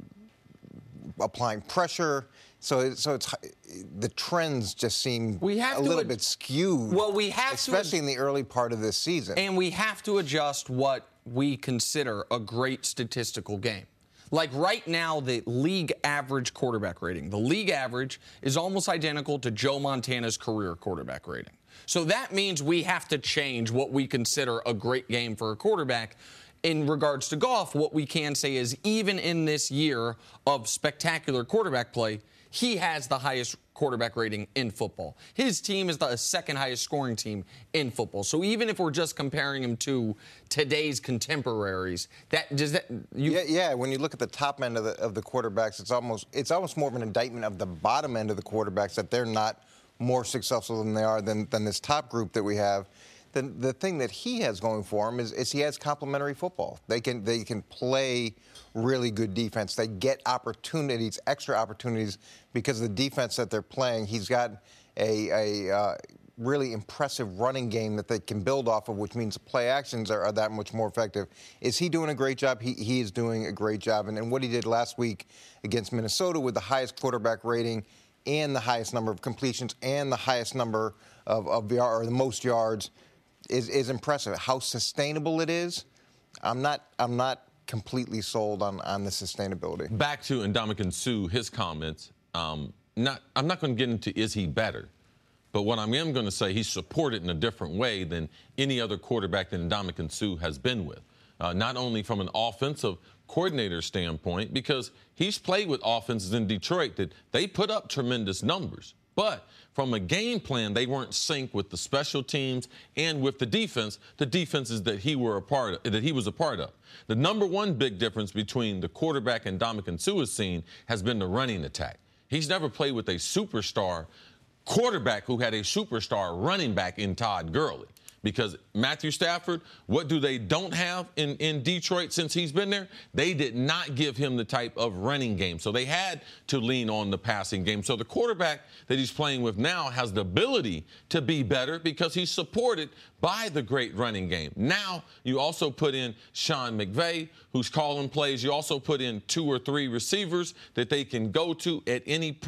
applying pressure? So, it, so it's the trends just seem We have a to little ad- bit skewed. Well, we have to especially in the early part of this season. And we have to adjust what we consider a great statistical game. Like right now, the league average quarterback rating, the league average is almost identical to Joe Montana's career quarterback rating. So that means we have to change what we consider a great game for a quarterback. In regards to Goff, what we can say is even in this year of spectacular quarterback play, he has the highest quarterback rating in football. His team is the second highest scoring team in football. So even if we're just comparing him to today's contemporaries, that does that you yeah, yeah. When you look at the top end of the of the quarterbacks, it's almost it's almost more of an indictment of the bottom end of the quarterbacks that they're not more successful than they are than than this top group that we have. The the thing that he has going for him is, is he has complementary football. They can they can play really good defense. They get opportunities, extra opportunities, because of the defense that they're playing. He's got a, a uh, really impressive running game that they can build off of, which means the play actions are, are that much more effective. Is he doing a great job? He, he is doing a great job. And, and what he did last week against Minnesota with the highest quarterback rating and the highest number of completions and the highest number of, of or the most yards is, is impressive. How sustainable it is, I'm not I'm not completely sold on, on the sustainability. Back to Ndamukong Suh, his comments. Um, not, I'm not going to get into is he better, but what I am going to say, he's supported in a different way than any other quarterback that Ndamukong Suh has been with. Uh, not only from an offensive coordinator standpoint, because he's played with offenses in Detroit that they put up tremendous numbers. But from a game plan, they weren't synced with the special teams and with the defense, the defenses that he were a part of, that he was a part of. The number one big difference between the quarterback and Ndamukong Suh has seen has been the running attack. He's never played with a superstar quarterback who had a superstar running back in Todd Gurley. Because Matthew Stafford, what do they don't have in, in Detroit since he's been there? They did not give him the type of running game. So they had to lean on the passing game. So the quarterback that he's playing with now has the ability to be better because he's supported by the great running game. Now you also put in Sean McVay, who's calling plays. You also put in two or three receivers that they can go to at any point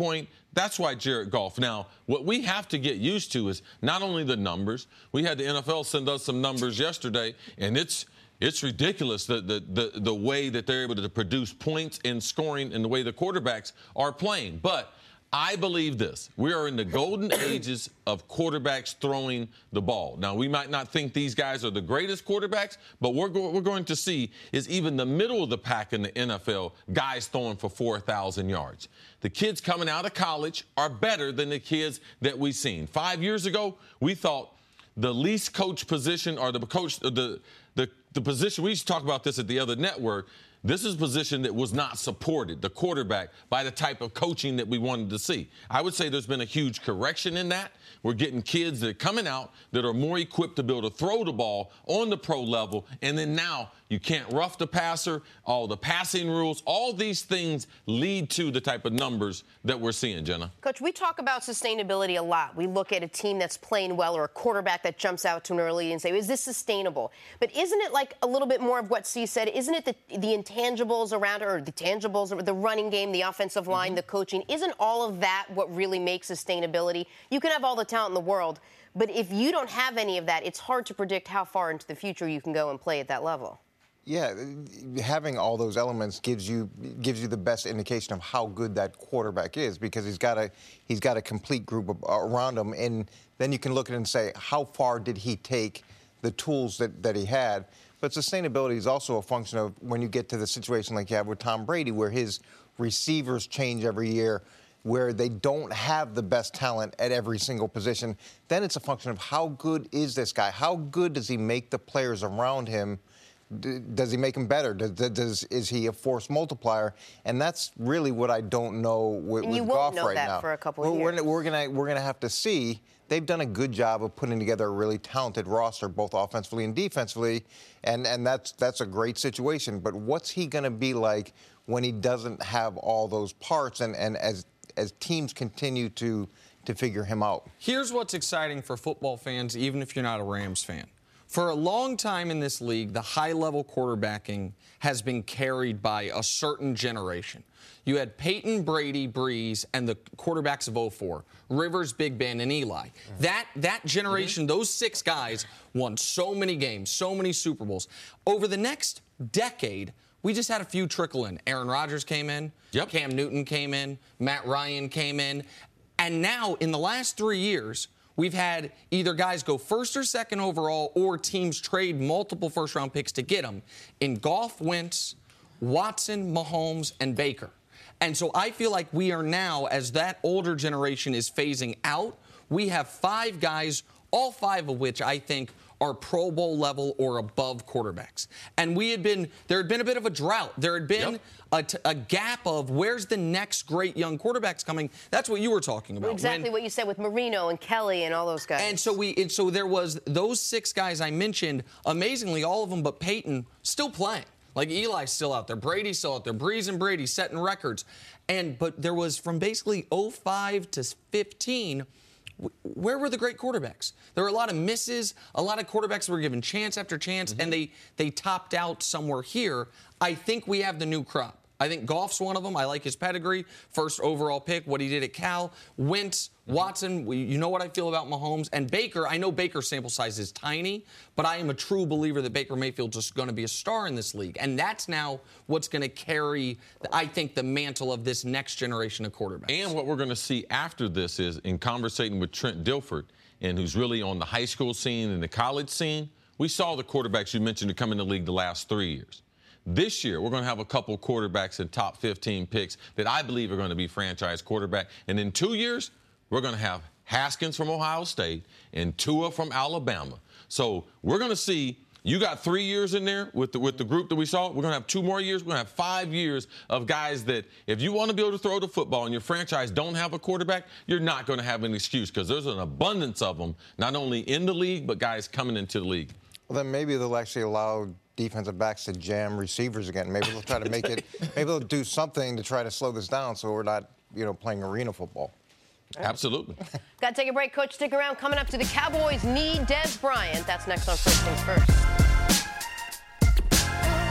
That's why Jared Goff. Now, what we have to get used to is not only the numbers. We had the N F L send us some numbers yesterday, and it's it's ridiculous the the the, the way that they're able to produce points and scoring and the way the quarterbacks are playing. But I believe this. We are in the golden ages of quarterbacks throwing the ball. Now, we might not think these guys are the greatest quarterbacks, but what we're, we're going to see is even the middle of the pack in the N F L, guys throwing for four thousand yards. The kids coming out of college are better than the kids that we've seen. Five years ago, we thought the least coach position or the coach, the, the, the position, we used to talk about this at the other network, this is a position that was not supported, the quarterback, by the type of coaching that we wanted to see. I would say there's been a huge correction in that. We're getting kids that are coming out that are more equipped to be able to throw the ball on the pro level. And then now you can't rough the passer, all the passing rules, all these things lead to the type of numbers that we're seeing, Jenna. Coach, we talk about sustainability a lot. We look at a team that's playing well or a quarterback that jumps out to an early and say, is this sustainable? But isn't it like a little bit more of what C said? Isn't it the, the intangibles around it, or the tangibles, or the running game, the offensive line, mm-hmm. the coaching? Isn't all of that what really makes sustainability? You can have all the talent in the world, but if you don't have any of that, it's hard to predict how far into the future you can go and play at that level. Yeah, having all those elements gives you gives you the best indication of how good that quarterback is, because he's got a he's got a complete group of, around him, and then you can look at it and say, how far did he take the tools that, that he had? But sustainability is also a function of when you get to the situation like you have with Tom Brady, where his receivers change every year, where they don't have the best talent at every single position. Then it's a function of how good is this guy? How good does he make the players around him? Does he make them better? Does, does is he a force multiplier? And that's really what I don't know with, and you with won't Goff know right that now. For a couple of we're, years. We're, we're gonna we're gonna have to see. They've done a good job of putting together a really talented roster, both offensively and defensively, and and that's that's a great situation. But what's he gonna be like when he doesn't have all those parts, and, and as as teams continue to to figure him out? Here's what's exciting for football fans, even if you're not a Rams fan. For a long time in this league, the high-level quarterbacking has been carried by a certain generation. You had Peyton, Brady, Breeze, and the quarterbacks of oh four, Rivers, Big Ben, and Eli. Mm-hmm. That that generation, mm-hmm. those six guys won so many games, so many Super Bowls. Over the next decade, we just had a few trickle in. Aaron Rodgers came in. Yep. Cam Newton came in. Matt Ryan came in. And now, in the last three years, we've had either guys go first or second overall, or teams trade multiple first-round picks to get them in Goff, Wentz, Watson, Mahomes, and Baker. And so I feel like we are now, as that older generation is phasing out, we have five guys, all five of which I think are Pro Bowl level or above quarterbacks. And we had been, there had been a bit of a drought. There had been yep. a, t- a gap of where's the next great young quarterbacks coming. That's what you were talking about. Exactly when, what you said with Marino and Kelly and all those guys. And so we, and so there was those six guys I mentioned, amazingly, all of them but Peyton still playing. Like Eli's still out there, Brady's still out there, Breeze and Brady setting records. And but there was from basically oh five to fifteen, where were the great quarterbacks? There were a lot of misses, a lot of quarterbacks were given chance after chance, mm-hmm. and they they topped out somewhere here. I think we have the new crop. I think Goff's one of them. I like his pedigree. First overall pick, what he did at Cal. Wentz, Watson, you know what I feel about Mahomes. And Baker, I know Baker's sample size is tiny, but I am a true believer that Baker Mayfield's just going to be a star in this league. And that's now what's going to carry, I think, the mantle of this next generation of quarterbacks. And what we're going to see after this is, in conversating with Trent Dilford, and who's really on the high school scene and the college scene, we saw the quarterbacks you mentioned to come in the league the last three years. This year, we're going to have a couple quarterbacks in top fifteen picks that I believe are going to be franchise quarterback. And in two years, we're going to have Haskins from Ohio State and Tua from Alabama. So we're going to see, you got three years in there with the, with the group that we saw. We're going to have two more years. We're going to have five years of guys that, if you want to be able to throw the football and your franchise don't have a quarterback, you're not going to have an excuse, because there's an abundance of them, not only in the league, but guys coming into the league. Well, then maybe they'll actually allow defensive backs to jam receivers again. Maybe they'll try to make it, maybe they'll do something to try to slow this down so we're not, you know, playing arena football. Absolutely. Got to take a break. Coach, stick around. Coming up, to the Cowboys need Dez Bryant. That's next on First Things First.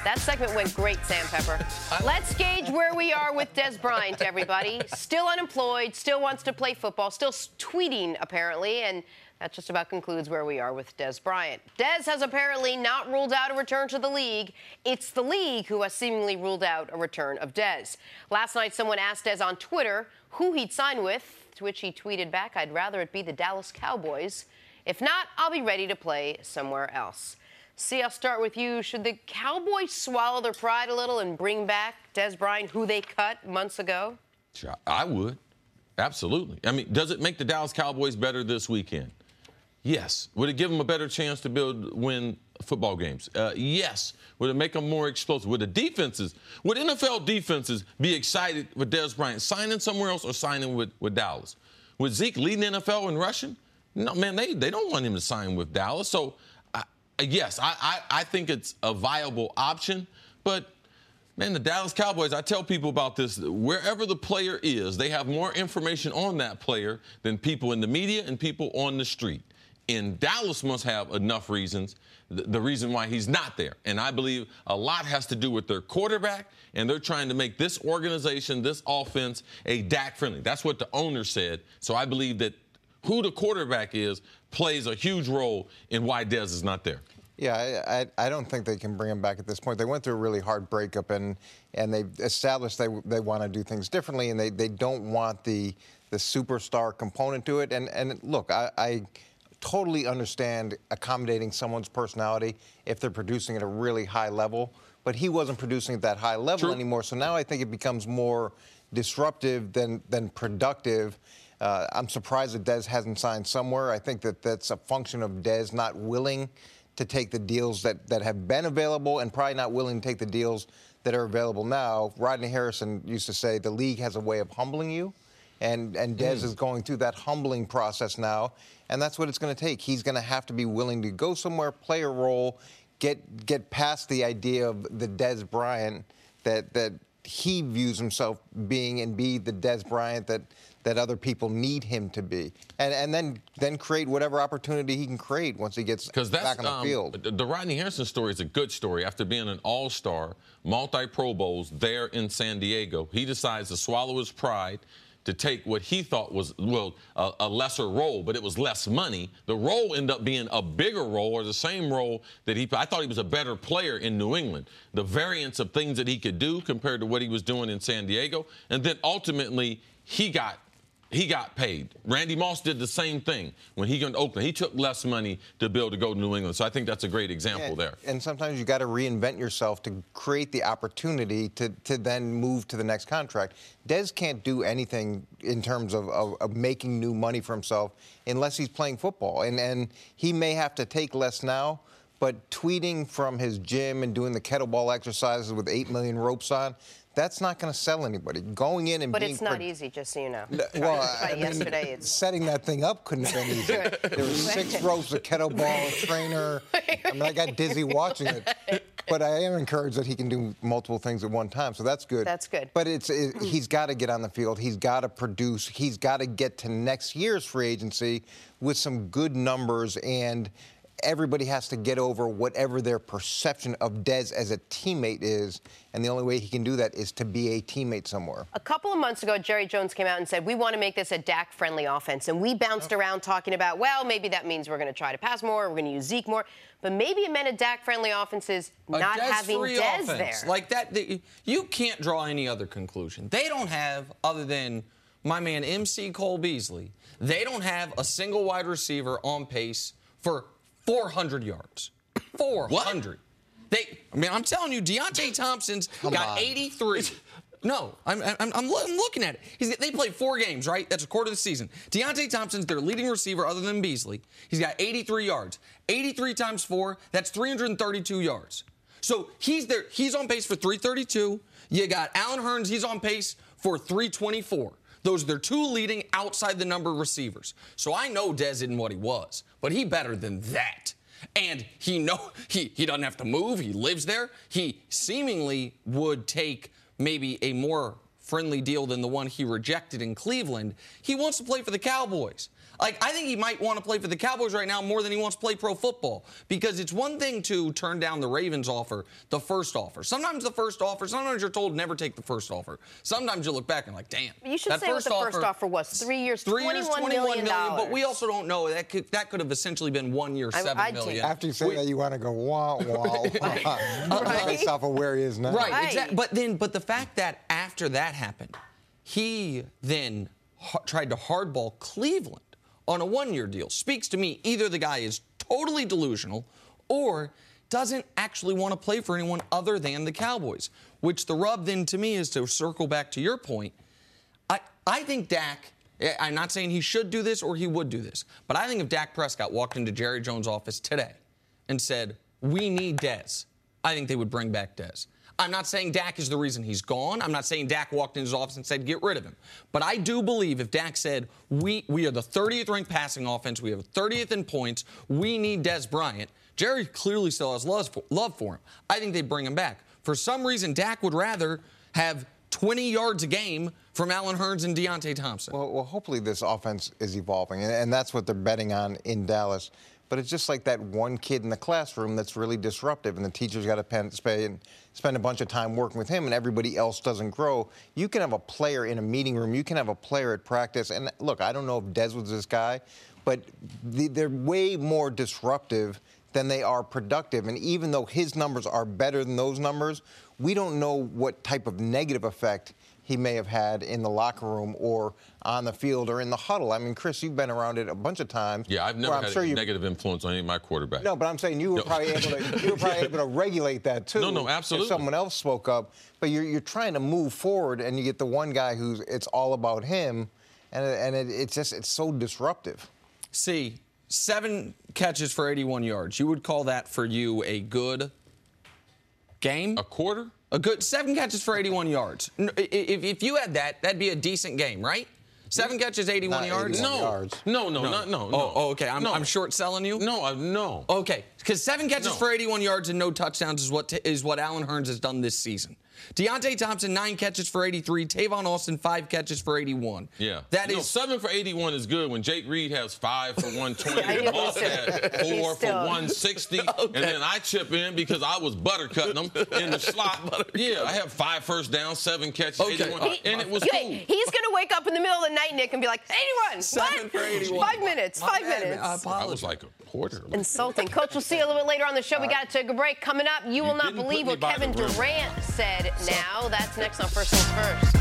That segment went great, Sam Pepper. Let's gauge where we are with Des Bryant, everybody. Still unemployed, still wants to play football, still tweeting, apparently, and that just about concludes where we are with Des Bryant. Des has apparently not ruled out a return to the league. It's the league who has seemingly ruled out a return of Des. Last night, someone asked Des on Twitter who he'd sign with, to which he tweeted back, "I'd rather it be the Dallas Cowboys. If not, I'll be ready to play somewhere else." See, I'll start with you. Should the Cowboys swallow their pride a little and bring back Des Bryant, who they cut months ago? Sure, I would. Absolutely. I mean, does it make the Dallas Cowboys better this weekend? Yes. Would it give them a better chance to build, win football games? Uh, yes. Would it make them more explosive? Would the defenses, would N F L defenses be excited with Des Bryant signing somewhere else or signing with, with Dallas? Would Zeke lead the N F L in rushing? No, man, they, they don't want him to sign with Dallas. So, I, yes, I, I, I think it's a viable option. But, man, the Dallas Cowboys, I tell people about this, wherever the player is, they have more information on that player than people in the media and people on the street. And Dallas must have enough reasons, the, the reason why he's not there. And I believe a lot has to do with their quarterback, and they're trying to make this organization, this offense, a Dak friendly. That's what the owner said. So I believe that who the quarterback is plays a huge role in why Des is not there. Yeah, I, I, I don't think they can bring him back at this point. They went through a really hard breakup, and and they established they they want to do things differently, and they, they don't want the the superstar component to it. And and look, I, I totally understand accommodating someone's personality if they're producing at a really high level, but he wasn't producing at that high level True. anymore. So now I think it becomes more disruptive than than productive. Uh, I'm surprised that Des hasn't signed somewhere. I think that that's a function of Des not willing to take the deals that, that have been available and probably not willing to take the deals that are available now. Rodney Harrison used to say the league has a way of humbling you, and, and Des mm. is going through that humbling process now, and that's what it's going to take. He's going to have to be willing to go somewhere, play a role, get get past the idea of the Des Bryant that that he views himself being, and be the Des Bryant that that other people need him to be, and and then then create whatever opportunity he can create once he gets back on the um, field. The Rodney Harrison story is a good story. After being an all-star, multi-Pro Bowls there in San Diego, he decides to swallow his pride to take what he thought was, well, a, a lesser role, but it was less money. The role ended up being a bigger role, or the same role that he, I thought he was a better player in New England. The variance of things that he could do compared to what he was doing in San Diego. And then ultimately, he got He got paid. Randy Moss did the same thing when he got to Oakland. He took less money to be able to go to New England. So I think that's a great example and, there. And sometimes you got to reinvent yourself to create the opportunity to, to then move to the next contract. Des can't do anything in terms of, of, of making new money for himself unless he's playing football. And, and he may have to take less now, but tweeting from his gym and doing the kettlebell exercises with eight million ropes on, that's not going to sell anybody. Going in and but being... But it's not easy, just so you know. Well, I mean, yesterday, it's... setting that thing up couldn't have been easy. There were six ropes, a kettlebell, a trainer. I mean, I got dizzy watching it. But I am encouraged that he can do multiple things at one time, so that's good. That's good. But it's it, he's got to get on the field. He's got to produce. He's got to get to next year's free agency with some good numbers, and everybody has to get over whatever their perception of Des as a teammate is, and the only way he can do that is to be a teammate somewhere. A couple of months ago, Jerry Jones came out and said, we want to make this a Dak-friendly offense, and we bounced around talking about, well, maybe that means we're going to try to pass more, we're going to use Zeke more, but maybe it meant a Dak-friendly offense is not having Des offense. there. Like that, they, you can't draw any other conclusion. They don't have, other than my man M C Cole Beasley, they don't have a single wide receiver on pace for four hundred yards. four hundred. What? They, I mean, I'm telling you, Deontay Thompson's Come got on. eighty-three. No, I'm, I'm, I'm, I'm looking at it. He's, they played four games, right? That's a quarter of the season. Deontay Thompson's their leading receiver other than Beasley. He's got eighty-three yards. eighty-three times four, that's three hundred thirty-two yards. So he's there. He's on pace for three thirty-two. You got Allen Hurns. He's on pace for three twenty-four. Those are their two leading outside the number receivers. So I know Des isn't what he was, but he better than that. And he know he, he doesn't have to move. He lives there. He seemingly would take maybe a more friendly deal than the one he rejected in Cleveland. He wants to play for the Cowboys. Like, I think he might want to play for the Cowboys right now more than he wants to play pro football, because it's one thing to turn down the Ravens offer, the first offer. Sometimes the first offer, sometimes you're told never take the first offer. Sometimes you look back and like, damn. You should say what the offer, first offer was. Three years, three years, twenty-one million dollars. But we also don't know. That could, that could have essentially been one year, seven I'd million. take- After you say We- that, you want to go wah wah wah, Right. based off of where he is now. Right, Right. exactly. But then, but the fact that after that happened, he then ha- tried to hardball Cleveland on a one-year deal speaks to me either the guy is totally delusional or doesn't actually want to play for anyone other than the Cowboys. Which the rub then to me is, to circle back to your point, I, I think Dak, I'm not saying he should do this or he would do this, but I think if Dak Prescott walked into Jerry Jones' office today and said, we need Dez, I think they would bring back Dez. I'm not saying Dak is the reason he's gone. I'm not saying Dak walked into his office and said, get rid of him. But I do believe if Dak said, we, we are the thirtieth ranked passing offense, we have thirtieth in points, we need Dez Bryant, Jerry clearly still has love for, love for him. I think they'd bring him back. For some reason, Dak would rather have twenty yards a game from Allen Hurns and Deontay Thompson. Well, well, hopefully this offense is evolving, and, and that's what they're betting on in Dallas. But it's just like that one kid in the classroom that's really disruptive, and the teacher's got to spend, spend a bunch of time working with him, and everybody else doesn't grow. You can have a player in a meeting room. You can have a player at practice. And, look, I don't know if Dez was this guy, but the, they're way more disruptive than they are productive. And even though his numbers are better than those numbers, we don't know what type of negative effect he may have had in the locker room or on the field or in the huddle. I mean, Chris, you've been around it a bunch of times. Yeah, I've never I'm had sure a you... negative influence on any of my quarterbacks. No, but I'm saying you were No. probably able to you were probably able to regulate that too. No, no, absolutely. If someone else spoke up, but you're you're trying to move forward, and you get the one guy who's it's all about him, and and it, it's just it's so disruptive. See, seven catches for eighty-one yards. You would call that for you a good game? A quarter? A good seven catches for eighty-one yards. N- i- If, if you had that, that'd be a decent game, right? Seven catches, eighty-one Not yards. eighty-one. No. yards. No, no, no, no, no. Oh, oh, okay. I'm, no. I'm short selling you. No, I, no. Okay, because seven catches No. for eighty-one yards and no touchdowns is what t- is what Allen Hurns has done this season. Deontay Thompson, nine catches for eighty-three. Tavon Austin, five catches for eighty-one. Yeah. That no, is seven for eighty-one is good when Jake Reed has five for one twenty. I knew it Moss was had still- four he's still- for one sixty. And then I chip in because I was buttercutting them in the slot. Yeah, I have five first downs, seven catches, Okay. eighty-one. He- and it was You- cool. He's going to wake up in the middle of the night, Nick, and be like, eighty-one. Seven what? for eighty-one. Five minutes. My Five bad, man. I minutes. I apologize. was like a quarter. Insulting. Coach, we'll see you a little bit later on the show. We got to take a break. Coming up, you will not didn't put believe me what by Kevin the rim. Durant said now. That's next on First Things First.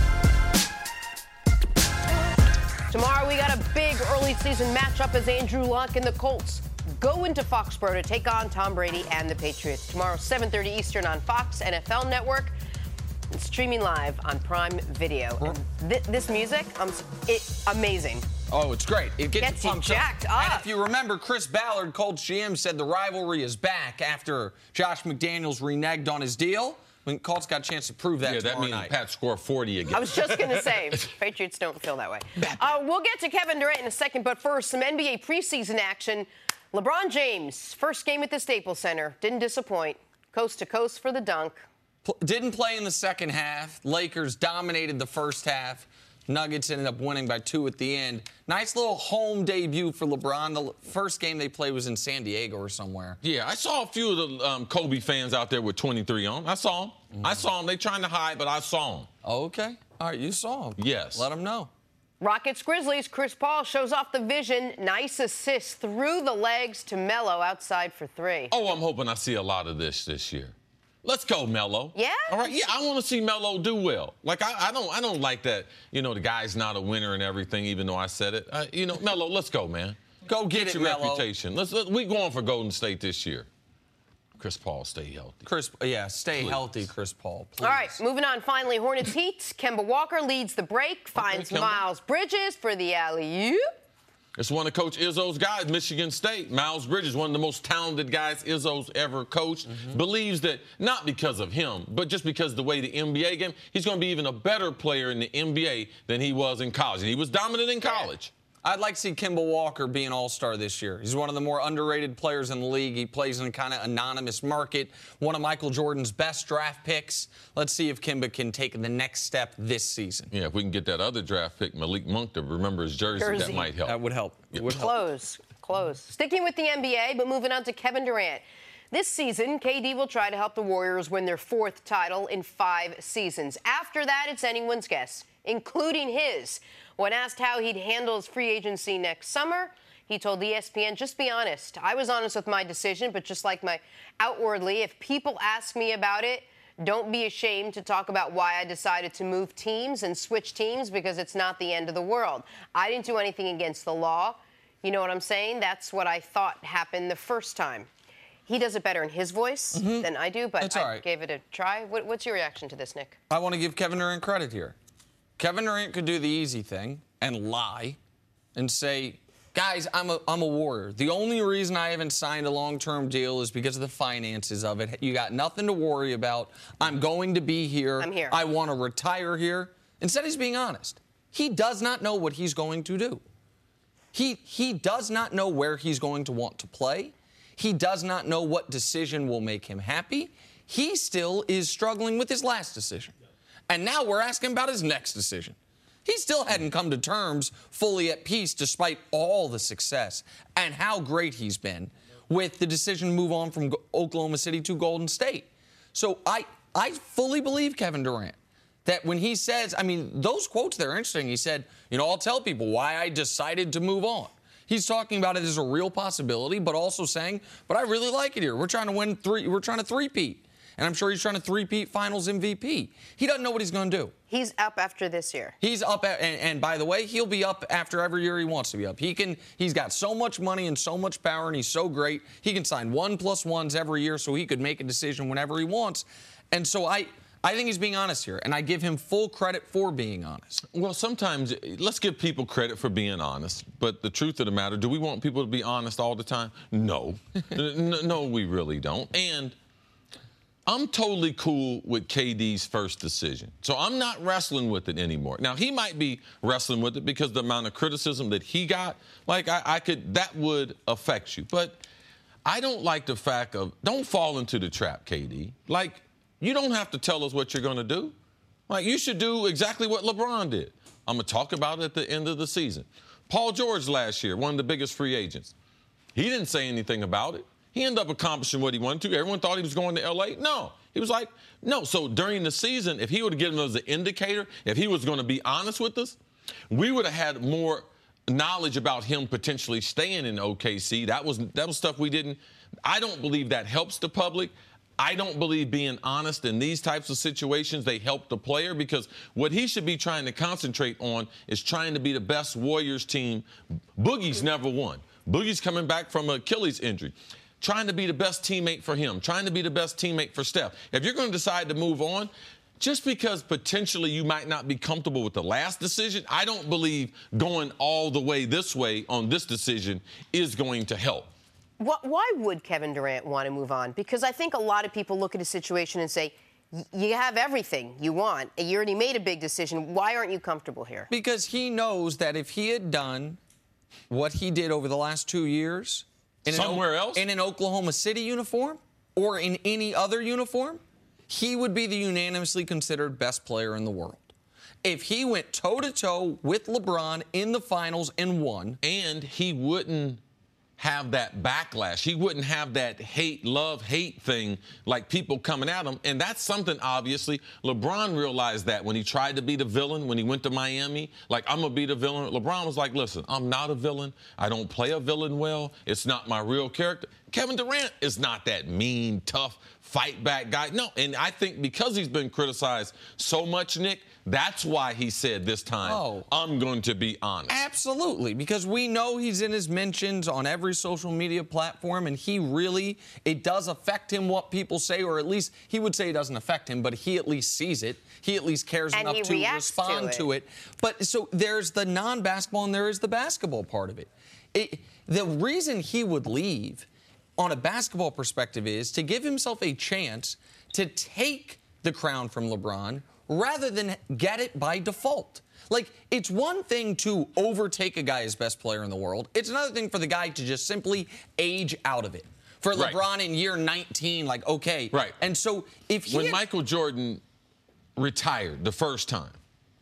Tomorrow, we got a big early season matchup as Andrew Luck and the Colts go into Foxborough to take on Tom Brady and the Patriots. Tomorrow, seven thirty Eastern on Fox N F L Network. And streaming live on Prime Video. And th- this music, um, it, amazing. Oh, it's great. It gets, Gets you pumped jacked up. up. And if you remember, Chris Ballard, Colts G M, said the rivalry is back after Josh McDaniels reneged on his deal. When Colts got a chance to prove that Yeah, that tomorrow means night. Pat score forty again. I was just going to say, Patriots don't feel that way. Uh, we'll get to Kevin Durant in a second, but first, some N B A preseason action. LeBron James, first game at the Staples Center, didn't disappoint. Coast to coast for the dunk. Pl- didn't play in the second half. Lakers dominated the first half. Nuggets ended up winning by two at the end. Nice little home debut for LeBron. The l- first game they played was in San Diego or somewhere. Yeah, I saw a few of the um, Kobe fans out there with twenty-three on. I saw them. Mm-hmm. I saw them. They trying to hide, but I saw them. Okay. All right, you saw him. Yes. Let them know. Rockets Grizzlies, Chris Paul shows off the vision. Nice assist through the legs to Melo outside for three. Oh, I'm hoping I see a lot of this this year. Let's go, Melo. Yeah? All right. Yeah, I want to see Melo do well. Like I, I don't, I don't like that. You know, the guy's not a winner and everything, even though I said it. Uh, you know, Melo, let's go, man. Go get, Get it, your Melo. reputation. Let's. Let, we going for Golden State this year. Chris Paul, stay healthy. Chris, yeah, stay Please. healthy, Chris Paul. Please. All right, moving on. Finally, Hornets Heat. Kemba Walker leads the break, finds Kemba. Miles Bridges for the alley-oop. It's one of Coach Izzo's guys, Michigan State. Miles Bridges, one of the most talented guys Izzo's ever coached, mm-hmm. believes that not because of him, but just because of the way the N B A game, he's going to be even a better player in the N B A than he was in college. And he was dominant in college. I'd like to see Kemba Walker be an all-star this year. He's one of the more underrated players in the league. He plays in a kind of anonymous market, one of Michael Jordan's best draft picks. Let's see if Kemba can take the next step this season. Yeah, if we can get that other draft pick, Malik Monk, to remember his jersey, Jersey. that might help. That would help. It would help. Close, close. Sticking with the N B A, but moving on to Kevin Durant. This season, K D will try to help the Warriors win their fourth title in five seasons. After that, it's anyone's guess, including his. When asked how he'd handle his free agency next summer, he told E S P N, just be honest. I was honest with my decision, but just like my outwardly, if people ask me about it, don't be ashamed to talk about why I decided to move teams and switch teams because it's not the end of the world. I didn't do anything against the law. You know what I'm saying? That's what I thought happened the first time. He does it better in his voice mm-hmm. than I do, but That's I all right. gave it a try. What, what's your reaction to this, Nick? I want to give Kevin Durant credit here. Kevin Durant could do the easy thing and lie and say, guys, I'm a, I'm a Warrior. The only reason I haven't signed a long-term deal is because of the finances of it. You got nothing to worry about. I'm going to be here. I'm here. I want to retire here. Instead, he's being honest. He does not know what he's going to do. He, he does not know where he's going to want to play. He does not know what decision will make him happy. He still is struggling with his last decision. And now we're asking about his next decision. He still hadn't come to terms fully at peace despite all the success and how great he's been with the decision to move on from Oklahoma City to Golden State. So I, I fully believe Kevin Durant that when he says, I mean, those quotes, they're interesting. He said, you know, I'll tell people why I decided to move on. He's talking about it as a real possibility, but also saying, but I really like it here. We're trying to win three. We're trying to three-peat. And I'm sure he's trying to three-peat Finals M V P. He doesn't know what he's going to do. He's up after this year. He's up, at, and, and by the way, he'll be up after every year he wants to be up. He can. He's got so much money and so much power, and he's so great. He can sign one plus ones every year, so he could make a decision whenever he wants. And so I, I think he's being honest here, and I give him full credit for being honest. Well, sometimes, let's give people credit for being honest, but the truth of the matter, do we want people to be honest all the time? No. no, no, we really don't. And I'm totally cool with K D's first decision. So I'm not wrestling with it anymore. Now, he might be wrestling with it because the amount of criticism that he got, like, I, I could, that would affect you. But I don't like the fact of, don't fall into the trap, K D. Like, you don't have to tell us what you're going to do. Like, you should do exactly what LeBron did. I'm going to talk about it at the end of the season. Paul George last year, one of the biggest free agents. He didn't say anything about it. He ended up accomplishing what he wanted to. Everyone thought he was going to L A. No. He was like, no. So during the season, if he would have given us an indicator, if he was going to be honest with us, we would have had more knowledge about him potentially staying in O K C. That was that was stuff we didn't. I don't believe that helps the public. I don't believe being honest in these types of situations, they help the player, because what he should be trying to concentrate on is trying to be the best Warriors team. Boogie's never won. Boogie's coming back from an Achilles injury. Trying to be the best teammate for him, trying to be the best teammate for Steph. If you're going to decide to move on, just because potentially you might not be comfortable with the last decision, I don't believe going all the way this way on this decision is going to help. Why would Kevin Durant want to move on? Because I think a lot of people look at a situation and say, you have everything you want. You already made a big decision. Why aren't you comfortable here? Because he knows that if he had done what he did over the last two years, in somewhere an, else? In an Oklahoma City uniform or in any other uniform, he would be the unanimously considered best player in the world. If he went toe-to-toe with LeBron in the finals and won. And he wouldn't have that backlash. He wouldn't have that hate, love, hate thing, like people coming at him. And that's something, obviously, LeBron realized that when he tried to be the villain, when he went to Miami, like, I'm going to be the villain. LeBron was like, listen, I'm not a villain. I don't play a villain well. It's not my real character. Kevin Durant is not that mean, tough, fight back guy. No, and I think because he's been criticized so much, Nick, that's why he said this time, oh, I'm going to be honest. Absolutely, because we know he's in his mentions on every social media platform, and he really, it does affect him what people say, or at least he would say it doesn't affect him, but he at least sees it. He at least cares and enough to respond to it. to it. But so there's the non-basketball and there is the basketball part of it. it. The reason he would leave on a basketball perspective is to give himself a chance to take the crown from LeBron rather than get it by default. Like, it's one thing to overtake a guy as best player in the world. It's another thing for the guy to just simply age out of it. For Right. LeBron in year nineteen, like, okay. Right. And so if he When had- Michael Jordan retired the first time,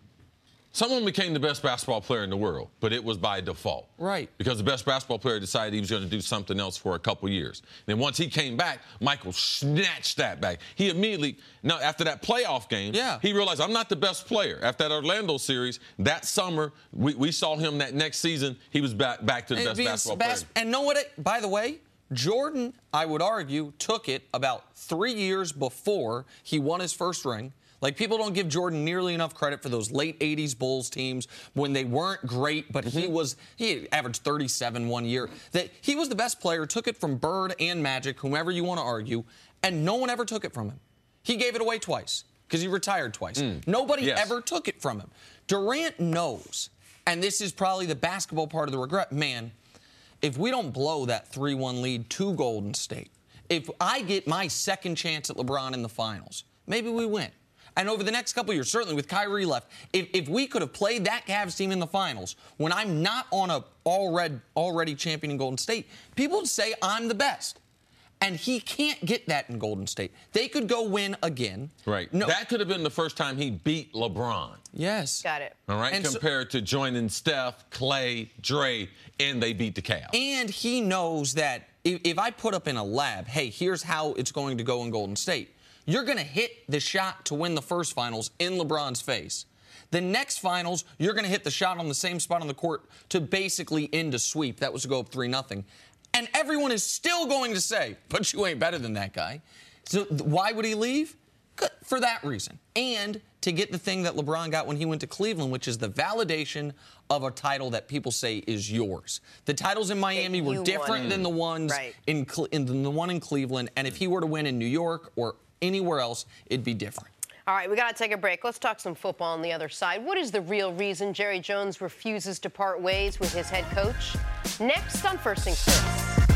someone became the best basketball player in the world, but it was by default. Right. Because the best basketball player decided he was going to do something else for a couple years. Then once he came back, Michael snatched that back. He immediately, now after that playoff game, Yeah. he realized, I'm not the best player. After that Orlando series, that summer, we, we saw him that next season, he was back, back to the And best being basketball bas- player. And know what? It, by the way, Jordan, I would argue, took it about three years before he won his first ring. Like, people don't give Jordan nearly enough credit for those late eighties Bulls teams when they weren't great, but he was, he averaged thirty-seven one year. That he was the best player, took it from Bird and Magic, whomever you want to argue, and no one ever took it from him. He gave it away twice because he retired twice. Nobody Yes. ever took it from him. Durant knows, and this is probably the basketball part of the regret, man, if we don't blow that three one lead to Golden State, if I get my second chance at LeBron in the finals, maybe we win. And over the next couple of years, certainly with Kyrie left, if, if we could have played that Cavs team in the finals when I'm not on a already, already champion in Golden State, people would say I'm the best. And he can't get that in Golden State. They could go win again. Right. No. That could have been the first time he beat LeBron. Yes. Got it. All right, And so- compared to joining Steph, Clay, Dre, and they beat the Cavs. And he knows that if, if I put up in a lab, hey, here's how it's going to go in Golden State, you're going to hit the shot to win the first finals in LeBron's face. The next finals, you're going to hit the shot on the same spot on the court to basically end a sweep. That was to go up three nothing. And everyone is still going to say, but you ain't better than that guy. So th- why would he leave? Good, for that reason. And to get the thing that LeBron got when he went to Cleveland, which is the validation of a title that people say is yours. The titles in Miami were you different won. than the ones Right. in, Cle- in the, the one in Cleveland. And if he were to win in New York or anywhere else, it'd be different. All right, we got to take a break. Let's talk some football on the other side. What is the real reason Jerry Jones refuses to part ways with his head coach? Next on First Things First.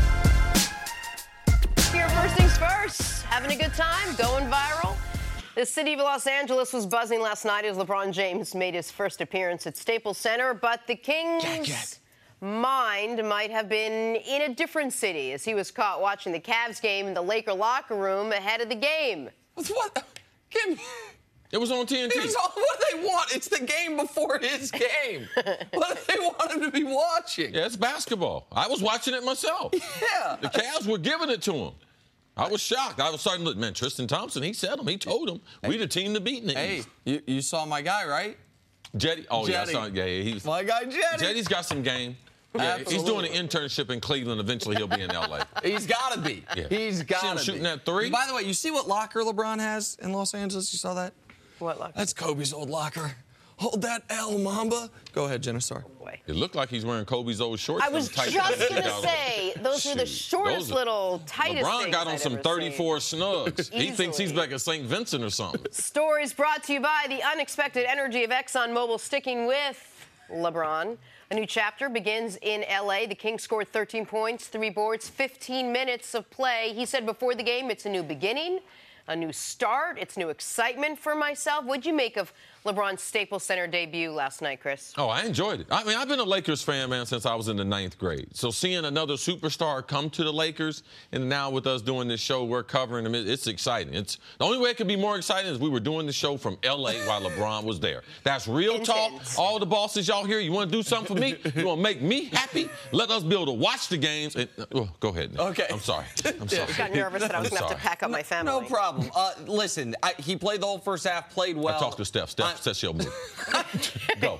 Here, First Things First. Having a good time, going viral. The city of Los Angeles was buzzing last night as LeBron James made his first appearance at Staples Center, but the King's Jack, Jack. mind might have been in a different city as he was caught watching the Cavs game in the Laker locker room ahead of the game. What? Give me. It was on T N T. It's all, what do they want? It's the game before his game. What do they want him to be watching? Yeah, it's basketball. I was watching it myself. Yeah. The Cavs were giving it to him. I was shocked. I was starting to look, man, Tristan Thompson, he said him. He told him. We the team to beat in the Hey, East. you, you saw my guy, right? Jetty. Oh, Jetty. yeah, I saw, yeah, yeah. He's, My guy, Jetty. Jetty's got some game. Yeah, he's doing Absolutely. an internship in Cleveland. Eventually, he'll be in L A. He's got to be. Yeah. He's got to See him be. shooting that three? By the way, you see what locker LeBron has in Los Angeles? You saw that? What locker? That's Kobe's old locker. Hold that L, Mamba. Go ahead, Jenna. Sorry. Boy. It looked like he's wearing Kobe's old shorts. I was them tight just pants going he to got on. say, those are the Shoot, shortest those are- little, tightest LeBron things got on I'd some ever thirty-four seen. snugs. He thinks he's Easily. back at Saint Vincent or something. Stories brought to you by the unexpected energy of ExxonMobil, sticking with LeBron. A new chapter begins in L A. The Kings scored thirteen points, three boards, fifteen minutes of play. He said before the game, it's a new beginning, a new start. It's new excitement for myself. What'd you make of LeBron's Staples Center debut last night, Chris? Oh, I enjoyed it. I mean, I've been a Lakers fan, man, since I was in the ninth grade. So seeing another superstar come to the Lakers, and now with us doing this show, we're covering them, it- it's exciting. It's the only way it could be more exciting is we were doing the show from L A while LeBron was there. That's real talk. Intense. All the bosses y'all here, you want to do something for me? You want to make me happy? Let us be able to watch the games. And, oh, go ahead, Nick. Okay. I'm sorry. I'm sorry. I got nervous that I was I'm going to have to sorry. pack up my family. No problem. Uh, listen, I, he played the whole first half, played well. I talked to Steph. Steph I- says she'll move. Go.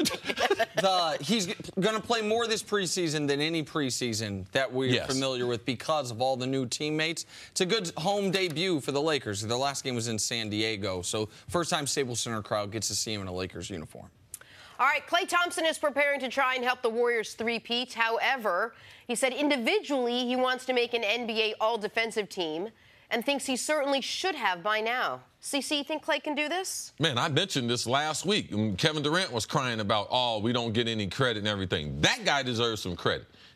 The, he's going to play more this preseason than any preseason that we're Yes. familiar with because of all the new teammates. It's a good home debut for the Lakers. Their last game was in San Diego, so first time Staples Center crowd gets to see him in a Lakers uniform. All right, Klay Thompson is preparing to try and help the Warriors three-peat. However, he said individually he wants to make an N B A all-defensive team and thinks he certainly should have by now. C C, you think Klay can do this? Man, I mentioned this last week when Kevin Durant was crying about, oh, we don't get any credit and everything. That guy deserves some credit.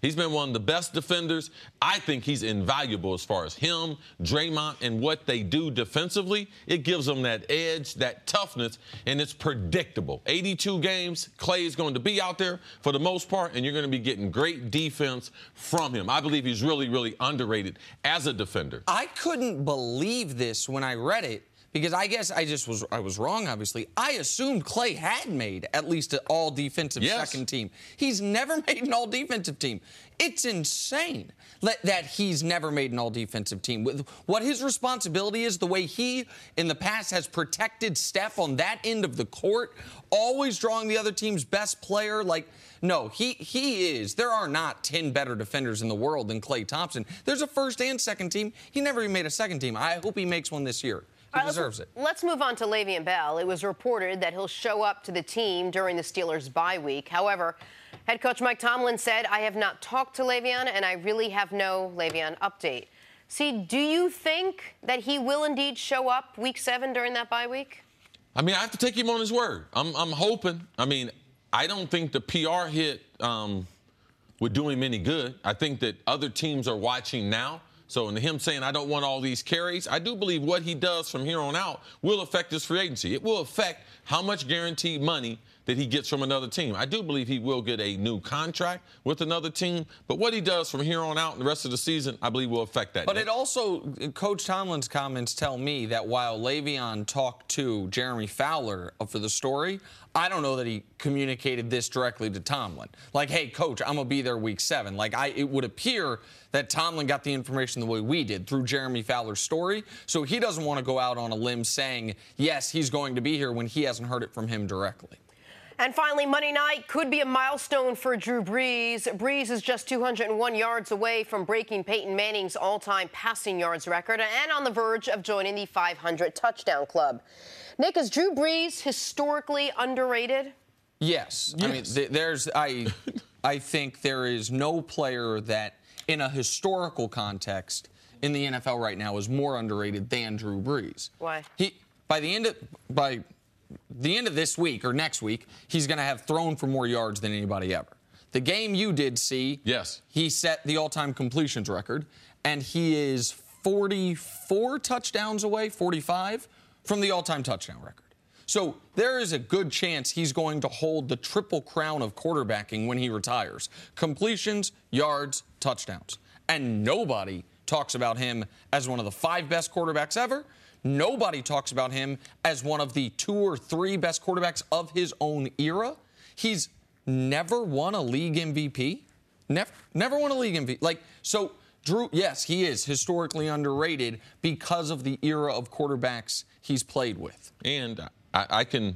He's been one of the best defenders. I think he's invaluable as far as him, Draymond, and what they do defensively. It gives them that edge, that toughness, and it's predictable. eighty-two games, Clay is going to be out there for the most part, and you're going to be getting great defense from him. I believe he's really, really underrated as a defender. I couldn't believe this when I read it. Because I guess I just was I was wrong, obviously. I assumed Clay had made at least an all-defensive yes. second team. He's never made an all-defensive team. It's insane that he's never made an all-defensive team. With what his responsibility is, the way he, in the past, has protected Steph on that end of the court, always drawing the other team's best player. Like, no, he, he is. There are not ten better defenders in the world than Klay Thompson. There's a first and second team. He never even made a second team. I hope he makes one this year. He right, deserves let's, it. Let's move on to Le'Veon Bell. It was reported that he'll show up to the team during the Steelers' bye week. However, head coach Mike Tomlin said, I have not talked to Le'Veon, and I really have no Le'Veon update. See, do you think that he will indeed show up week seven during that bye week? I mean, I have to take him on his word. I'm, I'm hoping. I mean, I don't think the P R hit um, would do him any good. I think that other teams are watching now. So in him saying, I don't want all these carries, I do believe what he does from here on out will affect his free agency. It will affect how much guaranteed money that he gets from another team. I do believe he will get a new contract with another team, but what he does from here on out and the rest of the season, I believe will affect that. But net. it also, Coach Tomlin's comments tell me that while Le'Veon talked to Jeremy Fowler for the story, I don't know that he communicated this directly to Tomlin. Like, hey, Coach, I'm going to be there week seven. Like, I, it would appear that Tomlin got the information the way we did through Jeremy Fowler's story. So he doesn't want to go out on a limb saying, yes, he's going to be here when he hasn't heard it from him directly. And finally, Monday night could be a milestone for Drew Brees. Brees is just two hundred one yards away from breaking Peyton Manning's all-time passing yards record and on the verge of joining the five hundred touchdown club. Nick, is Drew Brees historically underrated? Yes. yes. I mean, th- there's I I think there is no player that in a historical context in the N F L right now is more underrated than Drew Brees. Why? He by the end of by the end of this week or next week, he's going to have thrown for more yards than anybody ever. The game you did see, yes, he set the all-time completions record, and he is forty-four touchdowns away, forty-five, from the all-time touchdown record. So there is a good chance he's going to hold the triple crown of quarterbacking when he retires. Completions, yards, touchdowns. And nobody talks about him as one of the five best quarterbacks ever. Nobody talks about him as one of the two or three best quarterbacks of his own era. He's never won a league M V P. Never, never won a league M V P. Like, so Drew, yes, he is historically underrated because of the era of quarterbacks he's played with. And I, I can,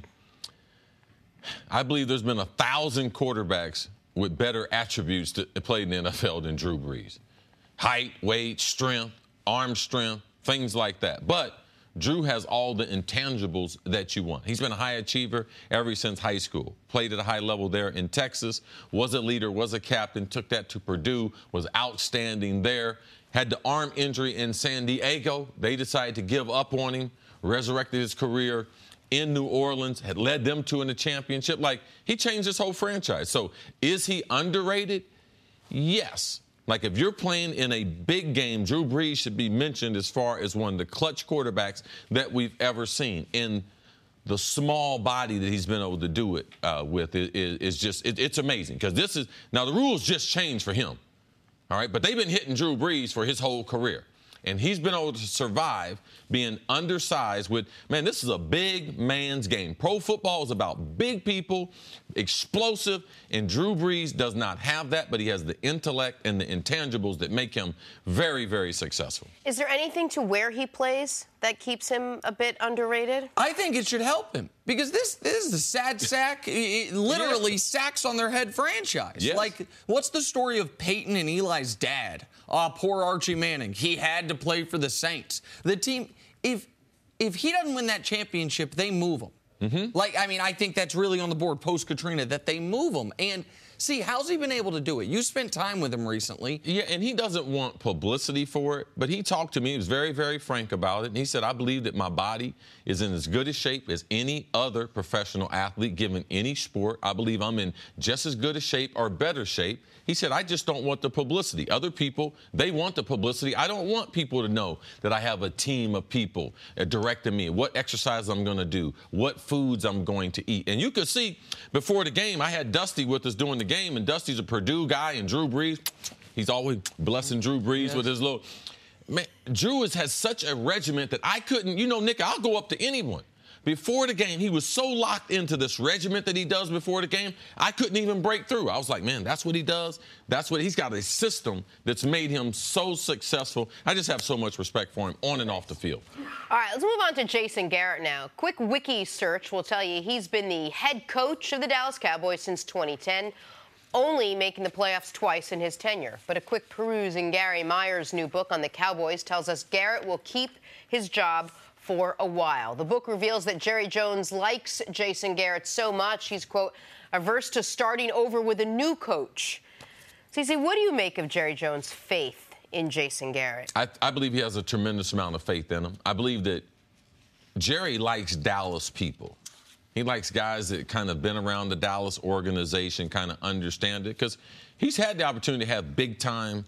I believe there's been a thousand quarterbacks with better attributes to play in the N F L than Drew Brees. Height, weight, strength, arm strength, things like that. But Drew has all the intangibles that you want. He's been a high achiever ever since high school. Played at a high level there in Texas, was a leader, was a captain, took that to Purdue, was outstanding there. Had the arm injury in San Diego. They decided to give up on him, resurrected his career in New Orleans, had led them to in the championship. Like, he changed his whole franchise. So is he underrated? Yes. Like, if you're playing in a big game, Drew Brees should be mentioned as far as one of the clutch quarterbacks that we've ever seen. In the small body that he's been able to do it uh, with is, is just, it, it's amazing. Because this is, now the rules just changed for him, all right? But they've been hitting Drew Brees for his whole career. And he's been able to survive being undersized with, man, this is a big man's game. Pro football is about big people, explosive, and Drew Brees does not have that, but he has the intellect and the intangibles that make him very, very successful. Is there anything to where he plays that keeps him a bit underrated? I think it should help him because this, this is the sad sack, it, literally yeah. sacks on their head franchise. Yes. Like, what's the story of Peyton and Eli's dad? Oh, poor Archie Manning. He had to play for the Saints. The team, if if he doesn't win that championship, they move him. Mm-hmm. Like, I mean, I think that's really on the board post-Katrina, that they move him. And See, how's he been able to do it? You spent time with him recently. Yeah, and he doesn't want publicity for it, but he talked to me. He was very, very frank about it. And he said, I believe that my body is in as good a shape as any other professional athlete given any sport. I believe I'm in just as good a shape or better shape. He said, I just don't want the publicity. Other people, they want the publicity. I don't want people to know that I have a team of people uh, directing me, what exercise I'm going to do, what foods I'm going to eat. And you could see before the game, I had Dusty with us doing the game, and Dusty's a Purdue guy, and Drew Brees, he's always blessing Drew Brees yes. with his little, man, Drew has, has such a regiment that I couldn't, you know, Nick, I'll go up to anyone. Before the game, he was so locked into this regiment that he does before the game, I couldn't even break through. I was like, man, that's what he does. That's what he's got, a system that's made him so successful. I just have so much respect for him on and off the field. All right, let's move on to Jason Garrett now. Quick wiki search will tell you he's been the head coach of the Dallas Cowboys since twenty ten, only making the playoffs twice in his tenure. But a quick peruse in Gary Myers' new book on the Cowboys tells us Garrett will keep his job for a while. The book reveals that Jerry Jones likes Jason Garrett so much he's, quote, averse to starting over with a new coach. Cece, what do you make of Jerry Jones' faith in Jason Garrett? I, I believe he has a tremendous amount of faith in him. I believe that Jerry likes Dallas people. He likes guys that kind of been around the Dallas organization, kind of understand it, because he's had the opportunity to have big-time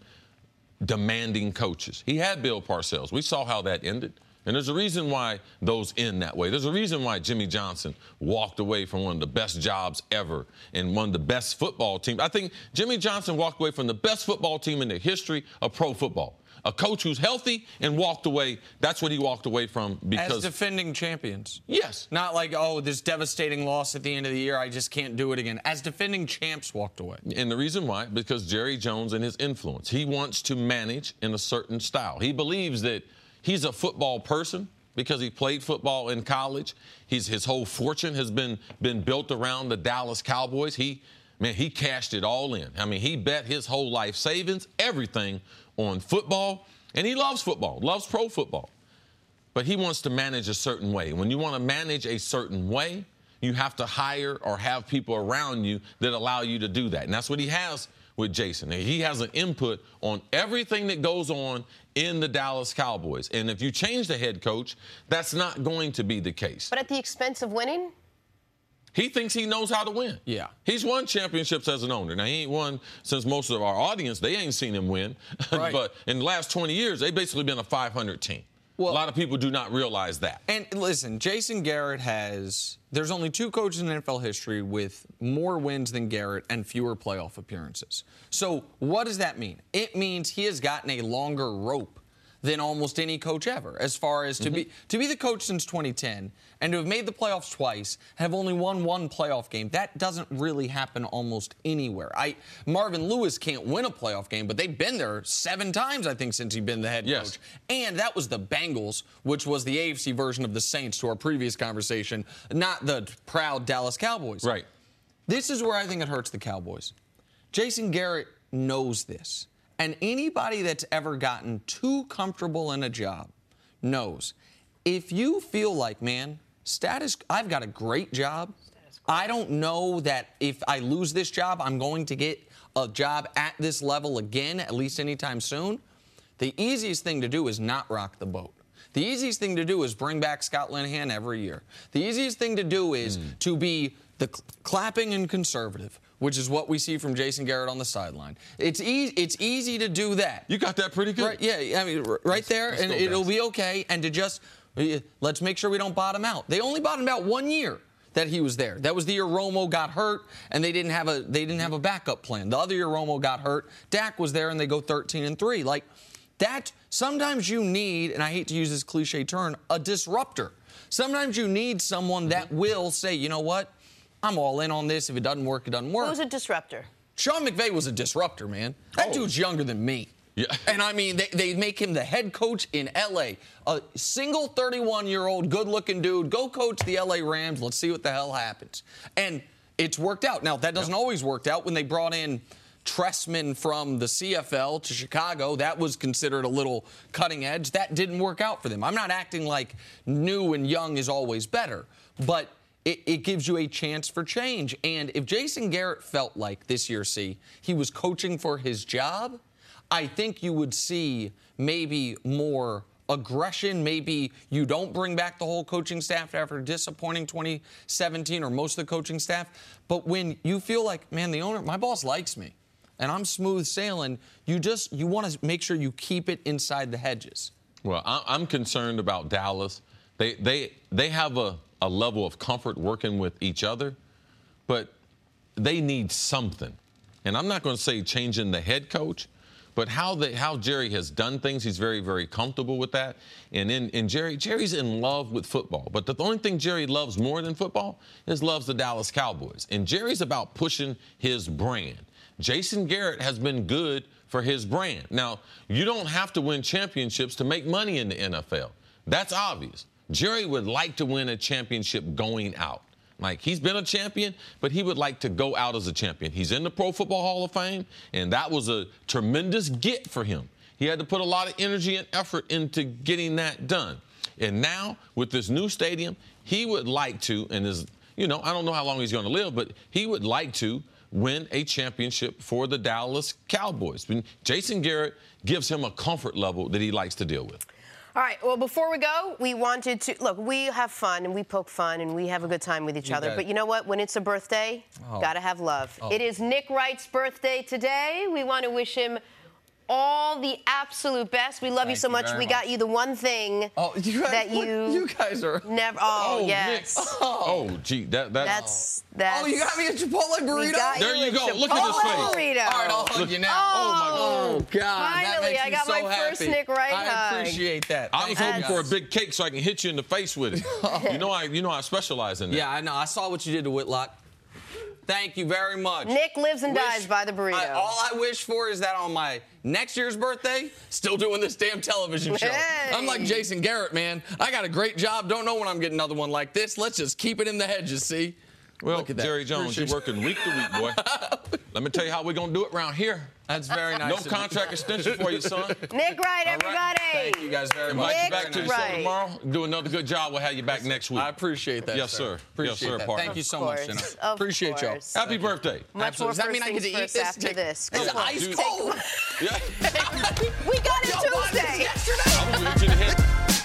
demanding coaches. He had Bill Parcells. We saw how that ended. And there's a reason why those end that way. There's a reason why Jimmy Johnson walked away from one of the best jobs ever and one of the best football teams. I think Jimmy Johnson walked away from the best football team in the history of pro football. A coach who's healthy and walked away. That's what he walked away from because... As defending champions. Yes. Not like, oh, this devastating loss at the end of the year, I just can't do it again. As defending champs walked away. And the reason why, because Jerry Jones and his influence. He wants to manage in a certain style. He believes that he's a football person because he played football in college. He's, his whole fortune has been, been built around the Dallas Cowboys. He, man, he cashed it all in. I mean, he bet his whole life savings, everything on football. And he loves football, loves pro football. But he wants to manage a certain way. When you want to manage a certain way, you have to hire or have people around you that allow you to do that. And that's what he has with Jason. He has an input on everything that goes on in the Dallas Cowboys. And if you change the head coach, that's not going to be the case. But at the expense of winning? He thinks he knows how to win. Yeah. He's won championships as an owner. Now, he ain't won since most of our audience, they ain't seen him win. Right. But in the last twenty years, they've basically been a five hundred team. Well, a lot of people do not realize that. And listen, Jason Garrett has, there's only two coaches in N F L history with more wins than Garrett and fewer playoff appearances. So what does that mean? It means he has gotten a longer rope than almost any coach ever, as far as to mm-hmm. be to be the coach since twenty ten and to have made the playoffs twice, have only won one playoff game. That doesn't really happen almost anywhere. I Marvin Lewis can't win a playoff game, but they've been there seven times, I think, since he's been the head yes. coach. And that was the Bengals, which was the A F C version of the Saints to our previous conversation, not the proud Dallas Cowboys. Right. This is where I think it hurts the Cowboys. Jason Garrett knows this. And anybody that's ever gotten too comfortable in a job knows if you feel like, man, status, I've got a great job. I don't know that if I lose this job, I'm going to get a job at this level again, at least anytime soon. The easiest thing to do is not rock the boat. The easiest thing to do is bring back Scott Linehan every year. The easiest thing to do is mm. to be the cl- clapping and conservative, which is what we see from Jason Garrett on the sideline. It's easy. It's easy to do that. You got that pretty good. Right, yeah, I mean, right let's, there, let's and it'll be okay. And to just let's make sure we don't bottom out. They only bottomed out one year that he was there. That was the year Romo got hurt, and they didn't have a they didn't have a backup plan. The other year Romo got hurt, Dak was there, and they go thirteen and three. Like that. Sometimes you need, and I hate to use this cliche term, a disruptor. Sometimes you need someone that will say, you know what? I'm all in on this. If it doesn't work, it doesn't work. Who's a disruptor? Sean McVay was a disruptor, man. That oh. dude's younger than me. Yeah. And, I mean, they, they make him the head coach in L A. A single thirty-one-year-old good-looking dude. Go coach the L A Rams. Let's see what the hell happens. And it's worked out. Now, that doesn't yeah. always work out. When they brought in Tressman from the C F L to Chicago, that was considered a little cutting edge. That didn't work out for them. I'm not acting like new and young is always better, but it, it gives you a chance for change. And if Jason Garrett felt like this year, see, he was coaching for his job, I think you would see maybe more aggression. Maybe you don't bring back the whole coaching staff after disappointing twenty seventeen or most of the coaching staff. But when you feel like, man, the owner, my boss likes me, and I'm smooth sailing, you just you want to make sure you keep it inside the hedges. Well, I'm concerned about Dallas. They they they have a, a level of comfort working with each other, but they need something. And I'm not going to say changing the head coach, but how they, how Jerry has done things, he's very, very comfortable with that. And in, in Jerry, Jerry's in love with football. But the only thing Jerry loves more than football is loves the Dallas Cowboys. And Jerry's about pushing his brand. Jason Garrett has been good for his brand. Now, you don't have to win championships to make money in the N F L. That's obvious. Jerry would like to win a championship going out. Like, he's been a champion, but he would like to go out as a champion. He's in the Pro Football Hall of Fame, and that was a tremendous get for him. He had to put a lot of energy and effort into getting that done. And now, with this new stadium, he would like to, and is, you know, I don't know how long he's going to live, but he would like to win a championship for the Dallas Cowboys. Jason Garrett gives him a comfort level that he likes to deal with. All right, well, before we go, we wanted to, look, we have fun and we poke fun and we have a good time with each You other. guys- But you know what? When it's a birthday, Oh. gotta have love. Oh. It is Nick Wright's birthday today. We want to wish him all the absolute best. We love you Thank so you much. very We got much. you the one thing Oh, you guys, that what- you, you guys are never, oh, Oh, yes. Nick. Oh, gee, that, that That's, that's. Oh, you got me a Chipotle burrito? we got There you a go. Look at his Chipotle face. Burrito. All right, I'll hug you now. Oh, Oh, God. that finally, makes I me got so my happy. first Nick Wright I hug. appreciate that. I was Thank hoping you for a guys. big cake so I can hit you in the face with it. You know I, you know I specialize in that. Yeah, I know. I saw what you did to Whitlock. Thank you very much. Nick lives and Wish- dies by the burrito. I, all I wish for is that on my next year's birthday, still doing this damn television show. Hey. I'm like Jason Garrett, man. I got a great job. Don't know when I'm getting another one like this. Let's just keep it in the hedges, see? Well, Look at that. Jerry Jones, you're Appreciate- working week to week, boy. Let me tell you how we're going to do it around here. That's very nice. No of you. contract extension for you, son. Nick Wright, All everybody. right. Thank you guys very much. Invite you Nick back to the Wright. show tomorrow. Do another good job. We'll have you back next week. I appreciate that. Yes, sir. Appreciate Yes, sir, that. partner. Thank you so Of much, course. Jenna. Of Appreciate y'all. course. Happy birthday. Much Absolutely. more Does that mean first I get to things eat first this? after Take- this. Is it Come on. ice Dude. cold? Yeah. We got it Y'all bought this Tuesday. yesterday? I'm going to hit you in the head.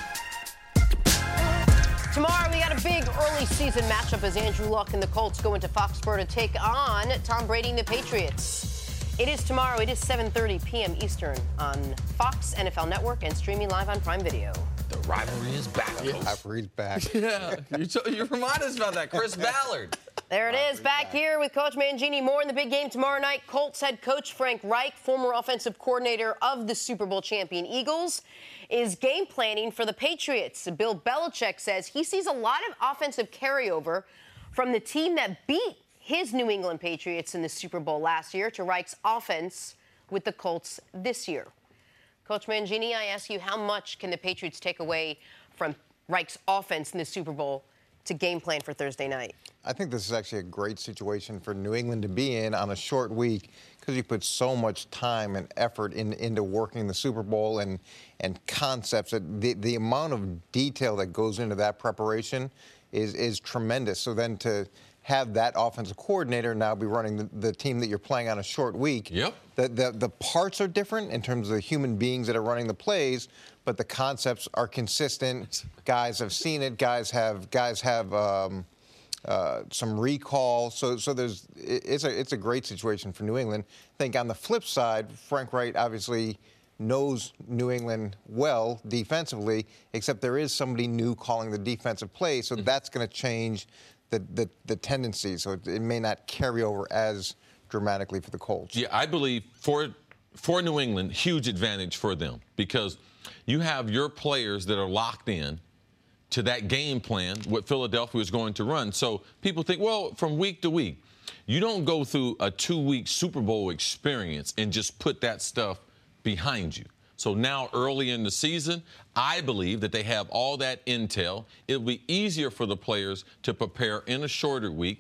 Tomorrow we got a big early season matchup as Andrew Luck and the Colts go into Foxborough to take on Tom Brady and the Patriots. It is tomorrow. It is seven thirty p.m. Eastern on Fox N F L Network and streaming live on Prime Video. The rivalry is back. Reed's back. Yeah. You, t- you remind us about that. Chris Ballard. There it is, back here with Coach Mangini. More in the big game tomorrow night. Colts head coach Frank Reich, former offensive coordinator of the Super Bowl champion Eagles, is game planning for the Patriots. Bill Belichick says he sees a lot of offensive carryover from the team that beat his New England Patriots in the Super Bowl last year to Reich's offense with the Colts this year. Coach Mangini, I ask you, how much can the Patriots take away from Reich's offense in the Super Bowl to game plan for Thursday night? I think this is actually a great situation for New England to be in on a short week because you put so much time and effort in, into working the Super Bowl and and concepts. That the, the amount of detail that goes into that preparation is is tremendous. So then to have that offensive coordinator now be running the, the team that you're playing on a short week. Yep. The, the the parts are different in terms of the human beings that are running the plays, but the concepts are consistent. Guys have seen it. Guys have guys have um, uh, some recall. So so there's it, it's a it's a great situation for New England. I think on the flip side, Frank Reich obviously knows New England well defensively, except there is somebody new calling the defensive play, so that's going to change the, the the tendency. So it, it may not carry over as dramatically for the Colts. Yeah, I believe for for New England, huge advantage for them because you have your players that are locked in to that game plan, what Philadelphia is going to run. So people think, well, from week to week, you don't go through a two-week Super Bowl experience and just put that stuff behind you. So now early in the season, I believe that they have all that intel. It'll be easier for the players to prepare in a shorter week.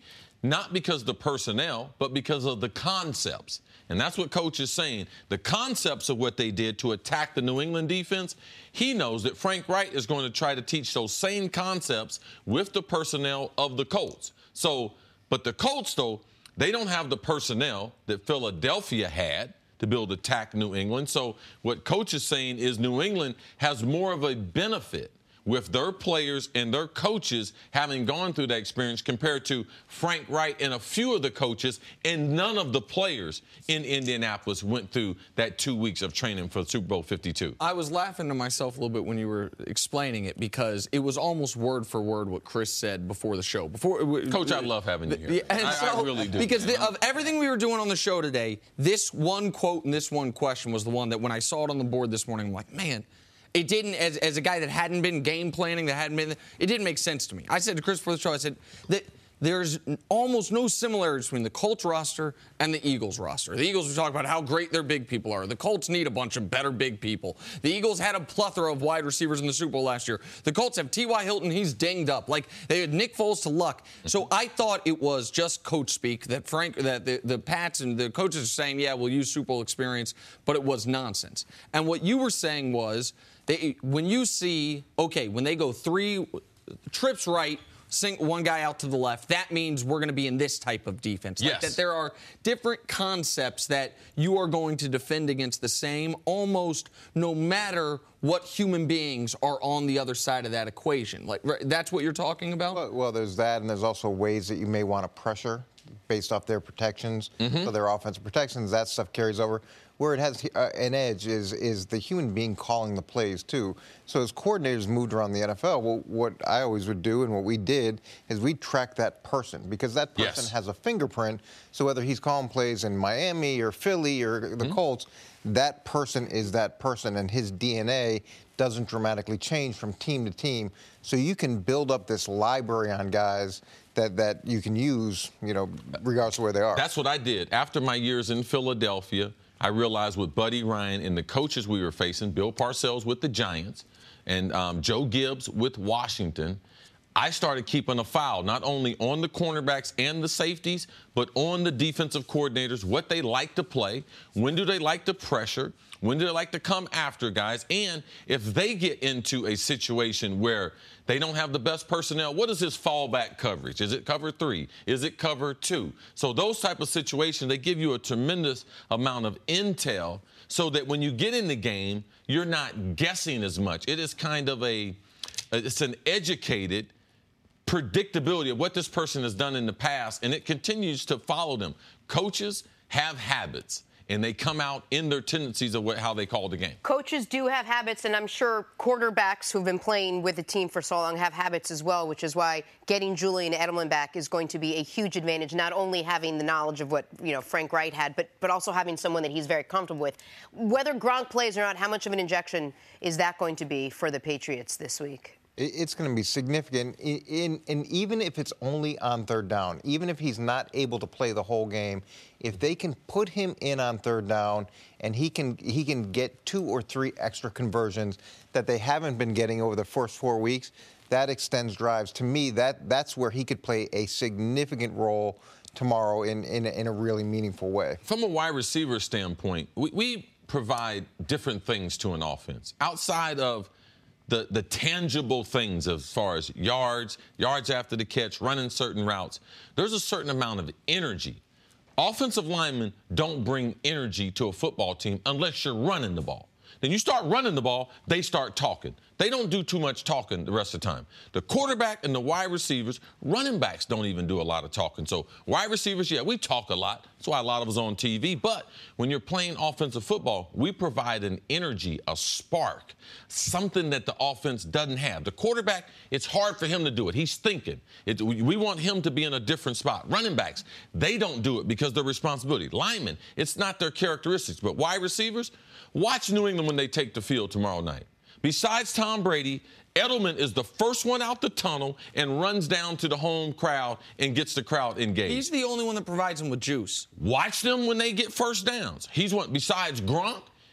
not because of the personnel, but because of the concepts. And that's what Coach is saying. The concepts of what they did to attack the New England defense, he knows that Frank Wright is going to try to teach those same concepts with the personnel of the Colts. So, but the Colts, though, they don't have the personnel that Philadelphia had to be able to attack New England. So what Coach is saying is New England has more of a benefit with their players and their coaches having gone through that experience compared to Frank Wright and a few of the coaches, and none of the players in Indianapolis went through that two weeks of training for Super Bowl fifty-two. I was laughing to myself a little bit when you were explaining it because it was almost word for word what Chris said before the show. Before, Coach, I love having you here. Yeah, and I, so, I really do. Because the, of everything we were doing on the show today, this one quote and this one question was the one that when I saw it on the board this morning, I'm like, man, it didn't, as, as a guy that hadn't been game planning, that hadn't been, it didn't make sense to me. I said to Chris before the show, I said that there's almost no similarities between the Colts roster and the Eagles roster. The Eagles, we talk about how great their big people are. The Colts need a bunch of better big people. The Eagles had a plethora of wide receivers in the Super Bowl last year. The Colts have T Y. Hilton. He's dinged up. Like, they had Nick Foles to luck. So I thought it was just coach speak that Frank, that the, the Pats and the coaches are saying, yeah, we'll use Super Bowl experience, but it was nonsense. And what you were saying was, They, when you see, okay, when they go three trips right, sing one guy out to the left, that means we're going to be in this type of defense. Like yes. that there are different concepts that you are going to defend against the same, almost no matter what human beings are on the other side of that equation. Like, that's what you're talking about? Well, well there's that, and there's also ways that you may want to pressure based off their protections, mm-hmm. so their offensive protections, that stuff carries over. Where it has uh, an edge is is the human being calling the plays, too. So as coordinators moved around the N F L, well, what I always would do and what we did is we track that person because that person yes. has a fingerprint. So whether he's calling plays in Miami or Philly or the mm-hmm. Colts, that person is that person, and his D N A doesn't dramatically change from team to team. So you can build up this library on guys that, that you can use, you know, regardless of where they are. That's what I did. After my years in Philadelphia, I realized with Buddy Ryan and the coaches we were facing, Bill Parcells with the Giants and um, Joe Gibbs with Washington, I started keeping a file not only on the cornerbacks and the safeties, but on the defensive coordinators, what they like to play, when do they like to pressure, when do they like to come after guys, and if they get into a situation where they don't have the best personnel, what is his fallback coverage? Is it cover three? Is it cover two? So those type of situations, they give you a tremendous amount of intel so that when you get in the game, you're not guessing as much. It is kind of a, it's an educated predictability of what this person has done in the past, and it continues to follow them. Coaches have habits, and they come out in their tendencies of what, how they call the game. Coaches do have habits, and I'm sure quarterbacks who've been playing with the team for so long have habits as well, which is why getting Julian Edelman back is going to be a huge advantage, not only having the knowledge of what, you know, Frank Wright had, but, but also having someone that he's very comfortable with. Whether Gronk plays or not, how much of an injection is that going to be for the Patriots this week? It's going to be significant, in, in, and even if it's only on third down, even if he's not able to play the whole game, if they can put him in on third down and he can he can get two or three extra conversions that they haven't been getting over the first four weeks, that extends drives. To me, that that's where he could play a significant role tomorrow in, in, in a really meaningful way. From a wide receiver standpoint, we, we provide different things to an offense. Outside of The, the tangible things as far as yards, yards after the catch, running certain routes, there's a certain amount of energy. Offensive linemen don't bring energy to a football team unless you're running the ball. Then you start running the ball, they start talking. They don't do too much talking the rest of the time. The quarterback and the wide receivers, running backs don't even do a lot of talking. So wide receivers, yeah, we talk a lot. That's why a lot of us on T V. But when you're playing offensive football, we provide an energy, a spark, something that the offense doesn't have. The quarterback, it's hard for him to do it. He's thinking. It, we want him to be in a different spot. Running backs, they don't do it because of their responsibility. Linemen, it's not their characteristics. But wide receivers, watch New England when they take the field tomorrow night. Besides Tom Brady, Edelman is the first one out the tunnel and runs down to the home crowd and gets the crowd engaged. He's the only one that provides them with juice. Watch them when they get first downs. He's one, besides Gronk,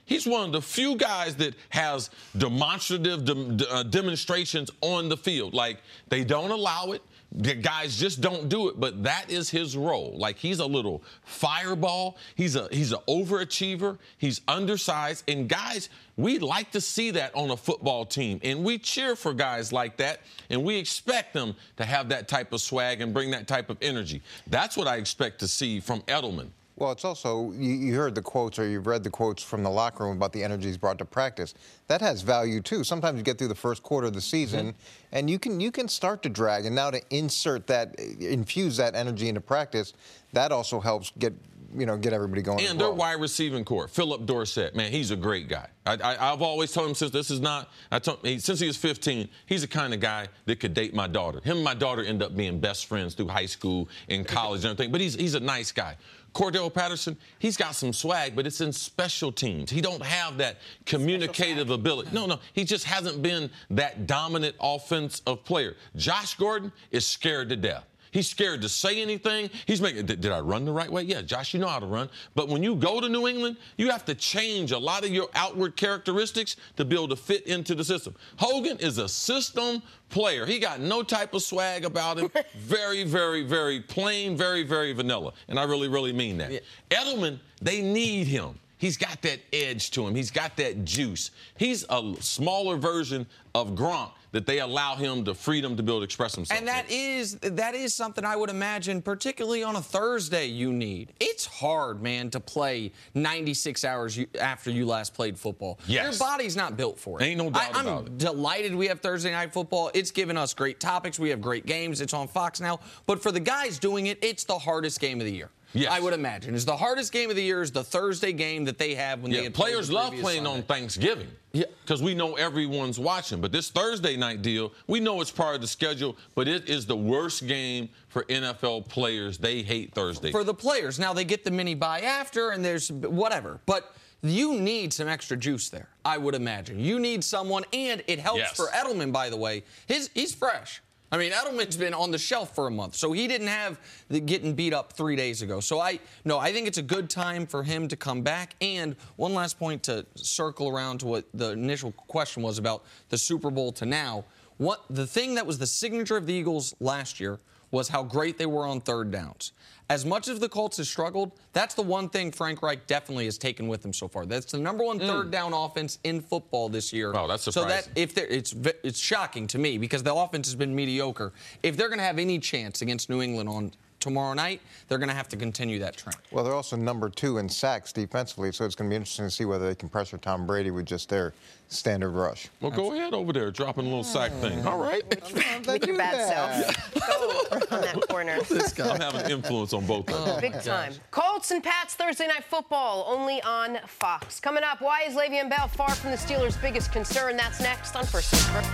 He's one of the few guys that has demonstrative de- uh, demonstrations on the field. Like, they don't allow it. The guys just don't do it, but that is his role. Like, he's a little fireball. He's a he's an overachiever. He's undersized. And guys, we like to see that on a football team. And we cheer for guys like that, and we expect them to have that type of swag and bring that type of energy. That's what I expect to see from Edelman. Well, it's also, you, you heard the quotes or you've read the quotes from the locker room about the energy he's brought to practice. That has value, too. Sometimes you get through the first quarter of the season, mm-hmm. and you can you can start to drag. And now to insert that, infuse that energy into practice, that also helps get, you know, get everybody going. And their wide receiving core, Philip Dorsett, man, he's a great guy. I, I, I've always told him since this is not, I told he, since he was fifteen, he's the kind of guy that could date my daughter. Him and my daughter end up being best friends through high school and college and everything. But he's he's a nice guy. Cordell Patterson, he's got some swag, but it's in special teams. He don't have that communicative ability. No, no, he just hasn't been that dominant offensive player. Josh Gordon is scared to death. He's scared to say anything. He's making, did, did I run the right way? Yeah, Josh, you know how to run. But when you go to New England, you have to change a lot of your outward characteristics to be able to fit into the system. Hogan is a system player. He got no type of swag about him. Very, very, very plain, very, very vanilla. And I really, really mean that. Yeah. Edelman, they need him. He's got that edge to him. He's got that juice. He's a smaller version of Gronk that they allow him the freedom to be able to express himself. And that is that is something I would imagine, particularly on a Thursday, you need. It's hard, man, to play ninety-six hours after you last played football. Yes. Your body's not built for it. Ain't no doubt I, about I'm it. delighted we have Thursday Night Football. It's given us great topics. We have great games. It's on Fox now. But for the guys doing it, it's the hardest game of the year. Yes. I would imagine. It's the hardest game of the year is the Thursday game that they have when yeah, they had players the love playing Sunday. on Thanksgiving. Yeah, because we know everyone's watching. But this Thursday night deal, we know it's part of the schedule, but it is the worst game for N F L players. They hate Thursday. For the players. Now, they get the mini bye after, and there's whatever. But you need some extra juice there, I would imagine. You need someone, and it helps yes. for Edelman, by the way. His, he's fresh. I mean, Edelman's been on the shelf for a month, so he didn't have the getting beat up three days ago. So I no, I think it's a good time for him to come back. And one last point to circle around to what the initial question was about the Super Bowl to now. What the thing that was the signature of the Eagles last year was how great they were on third downs. As much as the Colts have struggled, that's the one thing Frank Reich definitely has taken with him so far. That's the number one mm. third down offense in football this year. Oh, that's surprising. So that if it's it's shocking to me because the offense has been mediocre. If they're going to have any chance against New England on tomorrow night, they're going to have to continue that trend. Well, they're also number two in sacks defensively, so it's going to be interesting to see whether they can pressure Tom Brady with just their standard rush. Well, go ahead over there, dropping a little sack thing. All right. With your bad self. Go on that corner. This guy. I'm having influence on both of them. Big time. Colts and Pats Thursday Night Football, only on Fox. Coming up, why is Le'Veon Bell far from the Steelers' biggest concern? That's next on First Things First.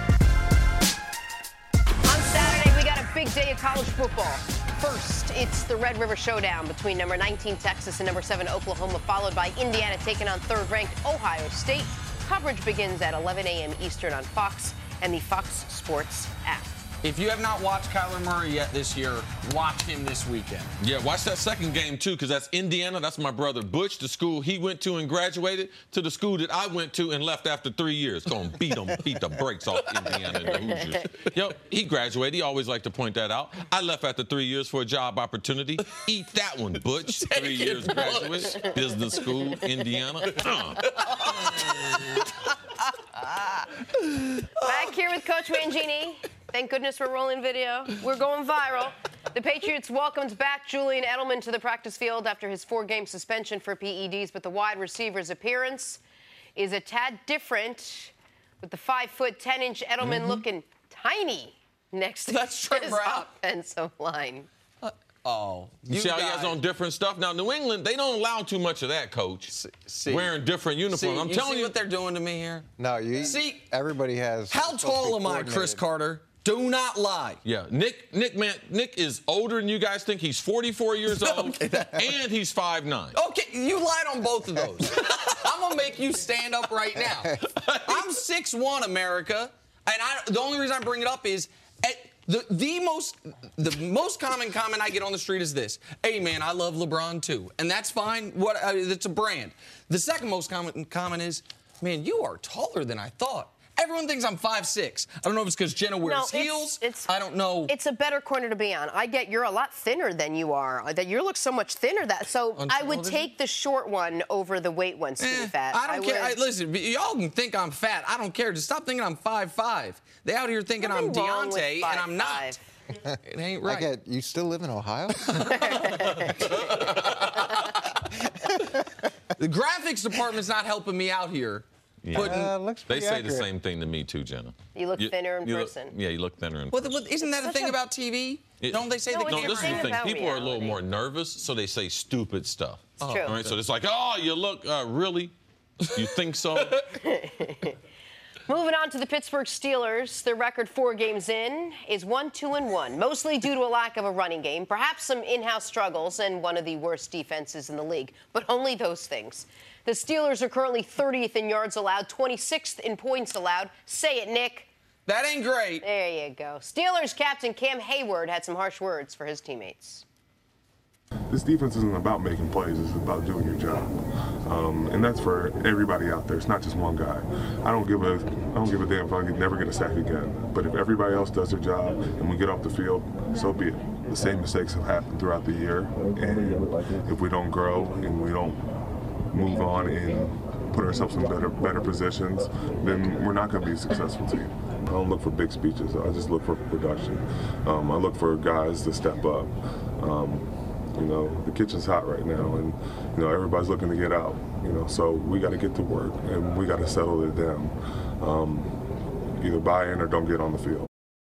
On Saturday, we got a big day of college football. First, it's the Red River Showdown between number nineteen Texas and number seven Oklahoma, followed by Indiana taking on third-ranked Ohio State. Coverage begins at eleven a.m. Eastern on Fox and the Fox Sports app. If you have not watched Kyler Murray yet this year, watch him this weekend. Yeah, watch that second game, too, because that's Indiana. That's my brother Butch, the school he went to and graduated, to the school that I went to and left after three years. Going to beat them, beat the brakes off Indiana and the Hoosiers. Yep, he graduated. He always liked to point that out. I left after three years for a job opportunity. Eat that one, Butch. Three years graduate, business school, Indiana. Uh. Back here with Coach Mangini. Thank goodness we're rolling video. We're going viral. The Patriots welcomed back Julian Edelman to the practice field after his four-game suspension for P E Ds, but the wide receiver's appearance is a tad different, with the five foot ten inch Edelman mm-hmm. looking tiny next to That's Trent his Brown. offensive line. Uh, oh, you, you see how he has on different stuff? Now, New England, they don't allow too much of that, Coach. See, see, Wearing different uniforms. See, I'm you telling see you what they're doing to me here. No, you see. Everybody has. How tall am I, Chris Carter? Do not lie. Yeah, Nick, Nick, man, Nick is older than you guys think. He's forty-four years old, okay, and he's five nine. Okay, you lied on both of those. I'm gonna make you stand up right now. I'm six one, America, and I, the only reason I bring it up is at, The the most the most common comment I get on the street is this: "Hey man, I love LeBron too," and that's fine. What uh, it's a brand. The second most common comment is, "Man, you are taller than I thought." Everyone thinks I'm five six. I don't know if it's because Jenna wears no, heels. It's, it's, I don't know. It's a better corner to be on. I get you're a lot thinner than you are. That you look so much thinner. That so On I would television? take the short one over the weight one, skinny Eh, fat. I don't I care. I, would- listen, y'all can think I'm fat. I don't care. Just stop thinking I'm five five. They out here thinking I'm Nothing wrong with Deontay, and I'm not. five five. It ain't I right. get, you still live in Ohio? The graphics department's not helping me out here. Yeah. Putting, Uh, looks They pretty say accurate. the same thing to me too, Jenna. You look thinner in you look- person. yeah, you look thinner in well, person. well, isn't that a such thing a- about T V? It- Don't they say No, the it's No, a camera? this is the thing thing. about People are a little reality. more nervous, so they say stupid stuff. It's true. All right, so it's like, oh, you look, uh, really? You think so? Moving on to the Pittsburgh Steelers, their record four games in is one, two, and one, mostly due to a lack of a running game, perhaps some in-house struggles, and one of the worst defenses in the league, but only those things. The Steelers are currently thirtieth in yards allowed, twenty-sixth in points allowed. Say it, Nick. That ain't great. There you go. Steelers captain Cam Hayward had some harsh words for his teammates. This defense isn't about making plays, it's about doing your job. Um, and that's for everybody out there. It's not just one guy. I don't give a I don't give a damn if I never get a sack again. But if everybody else does their job and we get off the field, so be it. The same mistakes have happened throughout the year, and if we don't grow and we don't move on and put ourselves in better better positions, then we're not going to be a successful team. I don't look for big speeches. I just look for production. Um, I look for guys to step up. Um, You know, the kitchen's hot right now, and, you know, everybody's looking to get out, you know, so we got to get to work, and we got to settle it down. Um, either buy in or don't get on the field.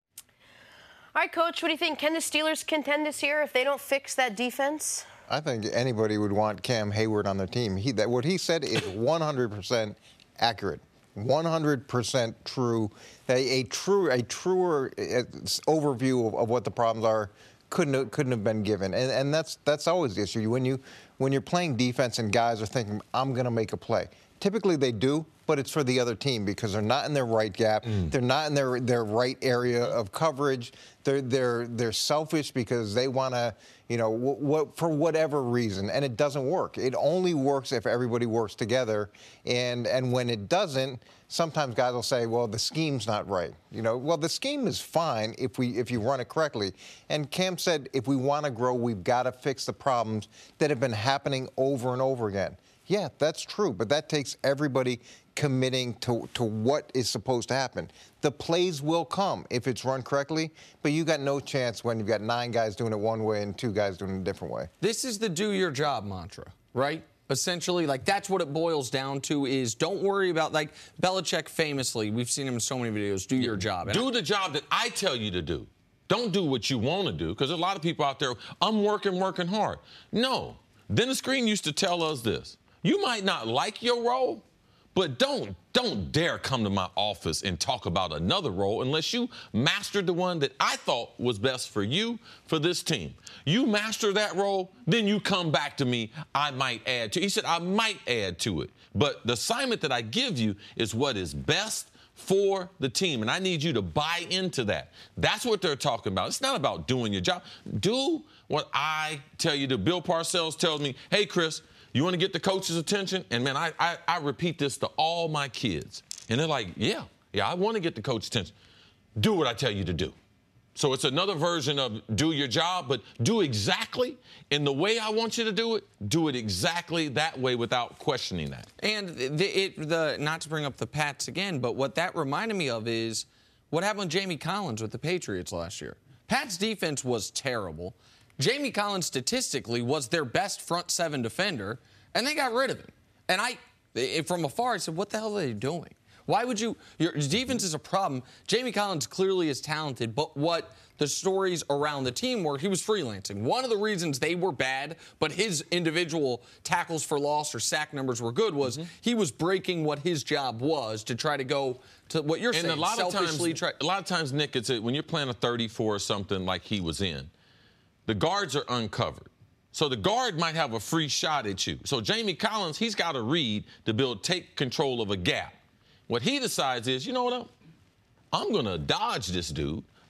All right, Coach, what do you think? Can the Steelers contend this year if they don't fix that defense? I think anybody would want Cam Hayward on their team. He, that, what he said is one hundred percent accurate, one hundred percent true. A, a true, a truer uh, overview of, of what the problems are couldn't have, couldn't have been given, and and that's that's always the issue. When you when you're playing defense and guys are thinking, I'm going to make a play. Typically they do, but it's for the other team because they're not in their right gap. Mm. They're not in their their right area of coverage. They're they're they're selfish because they want to, you know, what w- for whatever reason, and it doesn't work. It only works if everybody works together, and and when it doesn't, sometimes guys will say, well, the scheme's not right. You know, well, the scheme is fine if we if you run it correctly. And Cam said, if we want to grow, we've got to fix the problems that have been happening over and over again. Yeah, that's true, but that takes everybody committing to, to what is supposed to happen. The plays will come if it's run correctly, but you got no chance when you've got nine guys doing it one way and two guys doing it a different way. This is the do your job mantra, right? Essentially, like, that's what it boils down to is don't worry about, like, Belichick famously, we've seen him in so many videos, do your job. And Do the job that I tell you to do. Don't do what you want to do, because there's a lot of people out there, I'm working, working hard. No. Dennis Green used to tell us this. You might not like your role, but don't don't dare come to my office and talk about another role unless you mastered the one that I thought was best for you, for this team. You master that role, then you come back to me, I might add to it. He said, I might add to it. But the assignment that I give you is what is best for the team, and I need you to buy into that. That's what they're talking about. It's not about doing your job. Do what I tell you to. Bill Parcells tells me, hey, Chris, you want to get the coach's attention? And, man, I, I, I repeat this to all my kids. And they're like, yeah, yeah, I want to get the coach's attention. Do what I tell you to do. So it's another version of do your job, but do exactly in the way I want you to do it. Do it exactly that way without questioning that. And the, it, the not to bring up the Pats again, but what that reminded me of is what happened with Jamie Collins with the Patriots last year. Pats' defense was terrible. Jamie Collins statistically was their best front seven defender, and they got rid of him. And I, from afar, I said, what the hell are they doing? Why would you? Your defense is a problem. Jamie Collins clearly is talented, but what the stories around the team were, he was freelancing. One of the reasons they were bad, but his individual tackles for loss or sack numbers were good, was mm-hmm. he was breaking what his job was to try to go to what you're and saying. And a lot of times, try- a lot of times, Nick, it's a, when you're playing a thirty-four or something like he was in, the guards are uncovered. So the guard might have a free shot at you. So Jamie Collins, he's got to read to build, take control of a gap. What he decides is, you know what, I'm going to dodge this dude.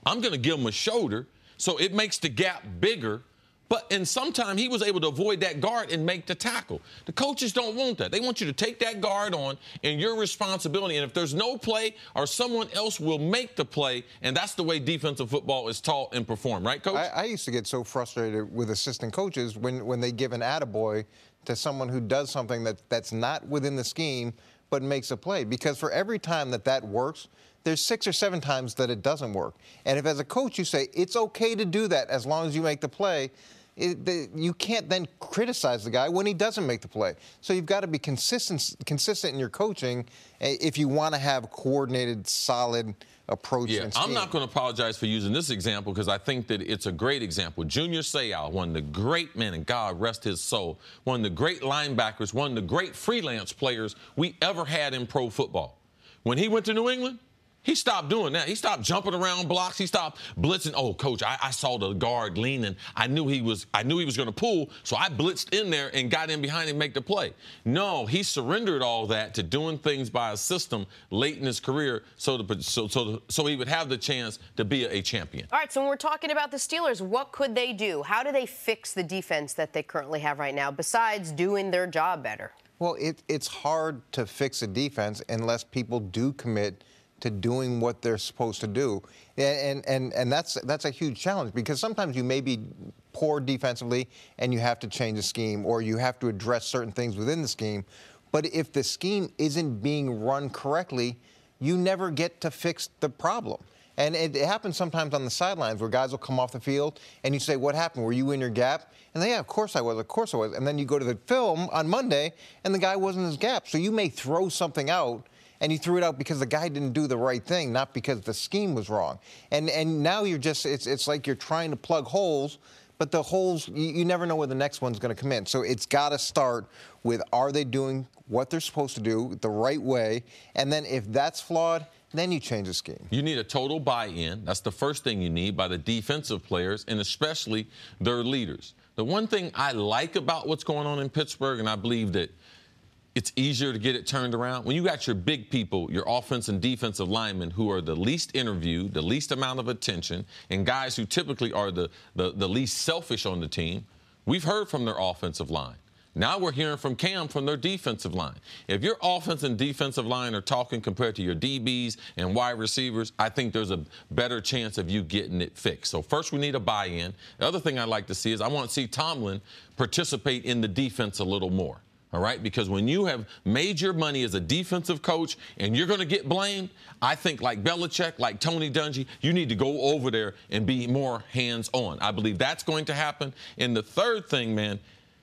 I'm going to give him a shoulder, so it makes the gap bigger. But and sometimes he was able to avoid that guard and make the tackle. The coaches don't want that. They want you to take that guard on and your responsibility. And if there's no play, or someone else will make the play, and that's the way defensive football is taught and performed, right, Coach? I, I used to get so frustrated with assistant coaches when, when they give an attaboy to someone who does something that, that's not within the scheme but makes a play. Because for every time that that works, there's six or seven times that it doesn't work. And if as a coach you say, it's okay to do that as long as you make the play, It, the, you can't then criticize the guy when he doesn't make the play. So you've got to be consistent, consistent in your coaching if you want to have a coordinated, solid approach. Yeah, and scheme. I'm not going to apologize for using this example because I think that it's a great example. Junior Seau, one of the great men, and God rest his soul, one of the great linebackers, one of the great freelance players we ever had in pro football. When he went to New England, he stopped doing that. He stopped jumping around blocks. He stopped blitzing. Oh, coach, I, I saw the guard leaning. I knew he was I knew he was going to pull, so I blitzed in there and got in behind him and make the play. No, he surrendered all that to doing things by a system late in his career so to, so, so, so he would have the chance to be a, a champion. All right, so when we're talking about the Steelers, what could they do? How do they fix the defense that they currently have right now besides doing their job better? Well, it, it's hard to fix a defense unless people do commit to doing what they're supposed to do. And, and, and that's, that's a huge challenge because sometimes you may be poor defensively and you have to change the scheme or you have to address certain things within the scheme. But if the scheme isn't being run correctly, you never get to fix the problem. And it, it happens sometimes on the sidelines where guys will come off the field and you say, what happened? Were you in your gap? And they, yeah, of course I was, of course I was. And then you go to the film on Monday and the guy wasn't in his gap. So you may throw something out and you threw it out because the guy didn't do the right thing, not because the scheme was wrong. And and now you're just, it's it's like you're trying to plug holes, but the holes, you, you never know where the next one's going to come in. So it's got to start with, are they doing what they're supposed to do the right way? And then if that's flawed, then you change the scheme. You need a total buy-in. That's the first thing you need by the defensive players and especially their leaders. The one thing I like about what's going on in Pittsburgh, and I believe that it's easier to get it turned around. When you got your big people, your offense and defensive linemen who are the least interviewed, the least amount of attention, and guys who typically are the, the, the least selfish on the team, we've heard from their offensive line. Now we're hearing from Cam from their defensive line. If your offense and defensive line are talking compared to your D Bs and wide receivers, I think there's a better chance of you getting it fixed. So first we need a buy-in. The other thing I'd like to see is I want to see Tomlin participate in the defense a little more. All right, because when you have made your money as a defensive coach and you're going to get blamed, I think like Belichick, like Tony Dungy, you need to go over there and be more hands-on. I believe that's going to happen. And the third thing, man,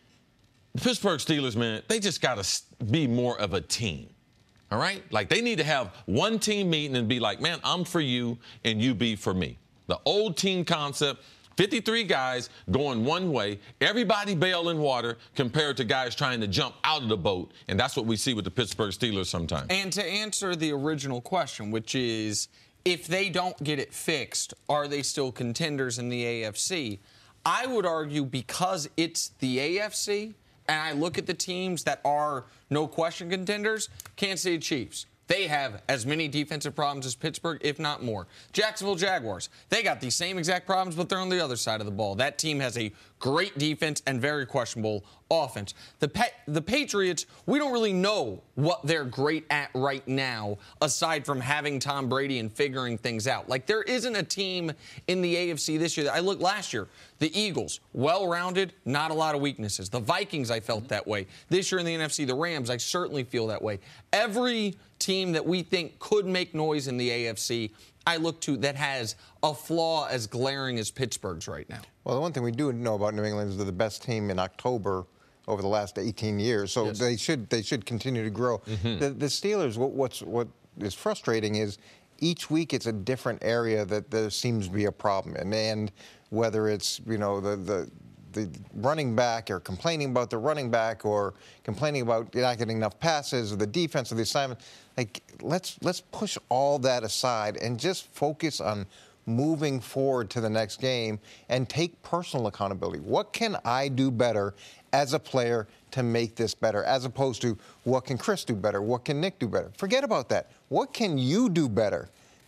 the Pittsburgh Steelers, man, they just got to be more of a team. All right? Like they need to have one team meeting and be like, man, I'm for you and you be for me. The old team concept. fifty-three guys going one way, everybody bailing water compared to guys trying to jump out of the boat. And that's what we see with the Pittsburgh Steelers sometimes. And to answer the original question, which is, if they don't get it fixed, are they still contenders in the A F C? I would argue because it's the A F C, and I look at the teams that are no question contenders, Kansas City Chiefs. They have as many defensive problems as Pittsburgh, if not more. Jacksonville Jaguars, they got the same exact problems, but they're on the other side of the ball. That team has a great defense and very questionable offense. The pa- the Patriots, we don't really know what they're great at right now, aside from having Tom Brady and figuring things out. Like, there isn't a team in the A F C this year. I looked last year. The Eagles, well-rounded, not a lot of weaknesses. The Vikings, I felt that way. This year in the N F C, the Rams, I certainly feel that way. Every team that we think could make noise in the A F C, I look to that has a flaw as glaring as Pittsburgh's right now. Well, the one thing we do know about New England is they're the best team in October over the last eighteen years, so yes. they should they should continue to grow. Mm-hmm. The, the Steelers, what, what's what is frustrating is each week it's a different area that there seems to be a problem in, and whether it's you know the the the running back or complaining about the running back or complaining about not getting enough passes or the defense or the assignment, like let's let's push all that aside and just focus on moving forward to the next game and take personal accountability. What can I do better as a player to make this better, as opposed to what can Chris do better, what can Nick do better? Forget about that. What can you do better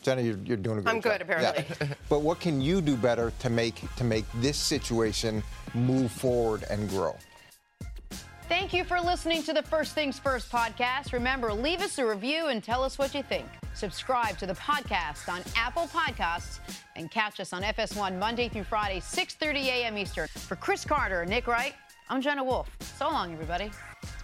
Jenna, you're, you're doing a great I'm job. good, apparently. Yeah. But what can you do better to make to make this situation move forward and grow? Thank you for listening to the First Things First podcast. Remember, leave us a review and tell us what you think. Subscribe to the podcast on Apple Podcasts and catch us on F S one Monday through Friday, six thirty a.m. Eastern. For Chris Carter and Nick Wright, I'm Jenna Wolf. So long, everybody.